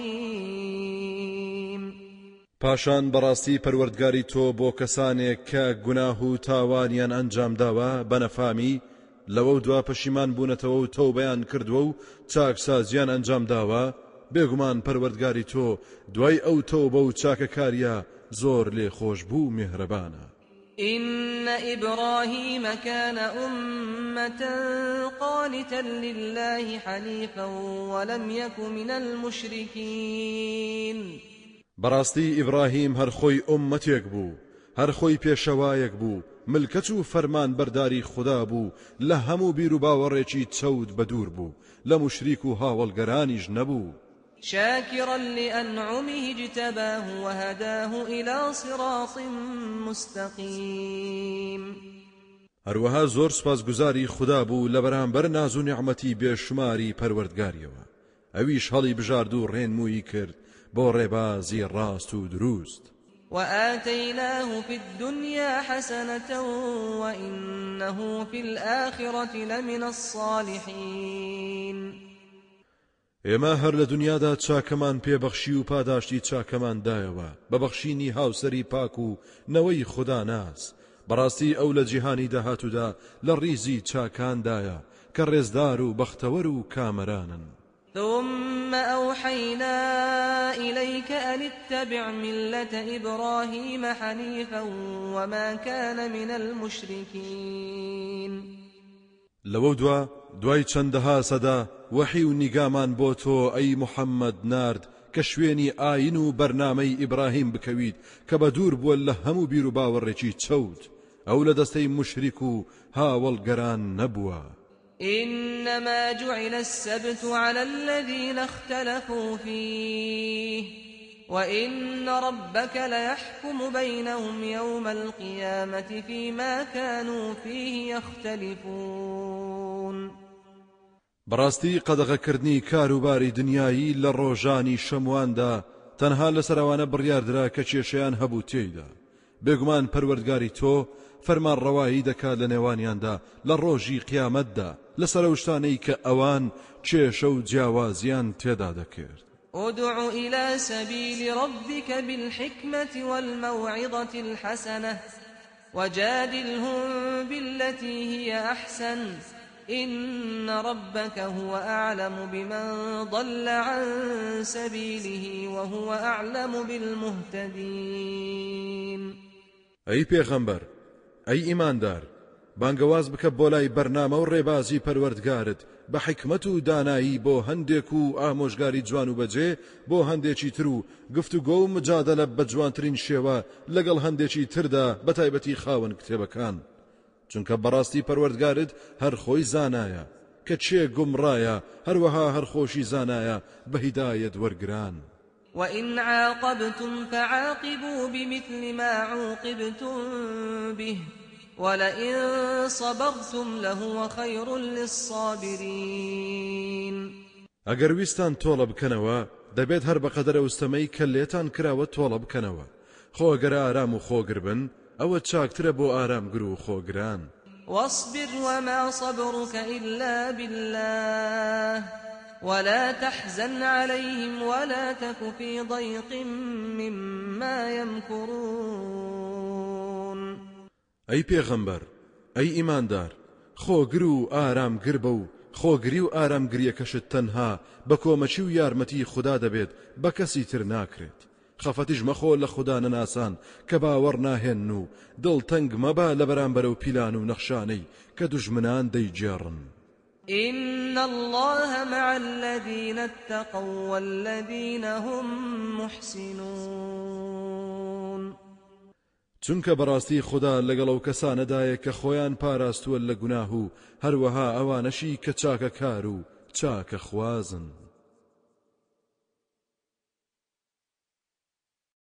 رحيم. پاشان بەڕاستی پەروەردگاری تۆ بۆ کەسانێک کە گوناه و تاوانیان ئەنجام داوە بەنەفامی لەوە دوا پەشیمان بوونەتەوە و تەوبەیان کردووە و چاکسازیان ئەنجام داوە، بێگومان پەروەردگاری تۆ دوای ئەو تەوبە و چاکەکاریە زۆر لێ خۆش بوو میهرەبانە. إن إبراهيم كان أمة قانتا لله حنيفا ولم يك من المشركين. بەڕاستی ئیبراهیم هەر خۆی ئومەتێک بوو، هەر خۆی پێشەوایەک بوو، ملکەت و فەرمان بەرداری خوددا بوو، لە هەموو بیر و باوەڕێکی چەود بەدوور بوو، لە مشریک و هاوڵگەرانیش نەبوو. شاكرا لأنعمه اجتباه وهداه إلى صراط مستقيم. هەروەها زۆر سپاسگوزاری خوددا بوو لە بەرامبەر ناز و نیعمەتی بێشماری پەروەردگاریەوە، ئەویش هەڵی بژارد و ڕێنمووی کرد بۆ ڕێبازی ڕاست و دروست. وآتيناه في الدنيا حسنة وإنه في الآخرة لمن الصالحين. ئێمە هەر لە دنیادا چاکەمان پێبەخشی و پاداشتی چاکەمان دایەوە بە بەخشینی هاوسەری پاک و نەوەی خوددا ناس. بەڕاستی ئەو لە جیهانی داهاتوودا لە ڕیزی چاکاندایە کە ڕێزدار و بەختەوەر و کامەرانن. ثم أوحينا إليك أن اتبع ملة إبراهيم حنيفا وما كان من المشركين. لەوە دوا دوای چەندەها سەدا وەحی و نیگامان بۆ تۆ ئەی محەممەد نارد کە شوێنی ئاین و بەرنامەی ئیبراهیم بکەویت کە بە دوور بووە لە هەموو بیر و باوەڕێکی چەوت، ئەو لە دەستەی مشریک و هاوڵگەران نەبووە. إنما جعل السبت على الذين اختلفوا فيه وإن ربك ليحكم بينهم يوم القيامة فيما كانوا فيه يختلفون. بەڕاستی قەدەغەکردنی کاروباری دنیایی لە ڕۆژانی شەمواندا تەنها لەسەرەوانە بڕیاردرا کە کێشەیان هەبوو تێیدا بێگومان پەروەردگاری تۆ فەرمان ڕەوایی دەکات لە نێوانیاندا لە ڕۆژی قیامەتدا لەسەر ئەو شتانەی کە ئەوان کێشە و جیاوازیان تێدا دەکرد. ادع إلى سبيل ربك بالحكمة والموعظة الحسنة وجادلهم بالتي هي أحسن إن ربك هو أعلم بمن ضل عن سبيله وهو أعلم بالمهتدين. أي پیغمبر أي إيماندار بانگواز بکە بۆ لای بەرنامە و ڕێبازی پەروەردگارت بە حکمت و دانایی بۆ هەندێک و ئامۆژگاری جوان و بەجێ بۆ هەندێکی تر و گفتوگۆ و مجادلە بە جوانترین شێوە لەگەڵ هەندێکی تردا بە تایبەتی خاوەن کتێبەکان چونکە بەڕاستی پەروەردگارت هەر خۆی زانایە کە چێ گومڕایە هەروەها هەر خۆشی زانایە بە هیدایەت وەرگران. وإن عاقبتم فعاقبوا بمثل ما عوقبتم به ولئن صبرتم لهو خير للصابرين. ئەگەر ویستان تۆڵە بکەنەوە دەبێت هەر بەقەدەرە وستەمەی کە لێتان کراوە تۆڵە بکەنەوە خۆ ئەگەر ئارام و خۆگر بن ئەوە چاکترە بۆ ئارامگر و خۆگران. واصبر وما صبرك إلا بالله ولا تحزن عليهم ولا تك في ضيق مما يمكرون. ئەی پێغەمبەر ئەی ئیماندار خۆگر و ئارامگر بە و خۆگری و ئارامگریەکەشت تەنها بە کۆمەچی و یارمەتی خوددا دەبێت بە کەسی تر ناکرێت. خەفەتیش مەخۆ لە خوددا نەناسان کە باوەڕ ناهێن و دڵتەنگ مەبا لە بەرامبەرە و پیلان و نەخشانەی کە دوژمنان دەیجێڕن. إن الله مع الذين اتقوا والذين هم محسنون. چونکە بەڕاستی خوددا لەگەڵ ئەو کەسانەدایە کە خۆیان پاراستووە لە گوناه و هەروەها ئەوانەشی کە چاکە کار و چاکە خوازن.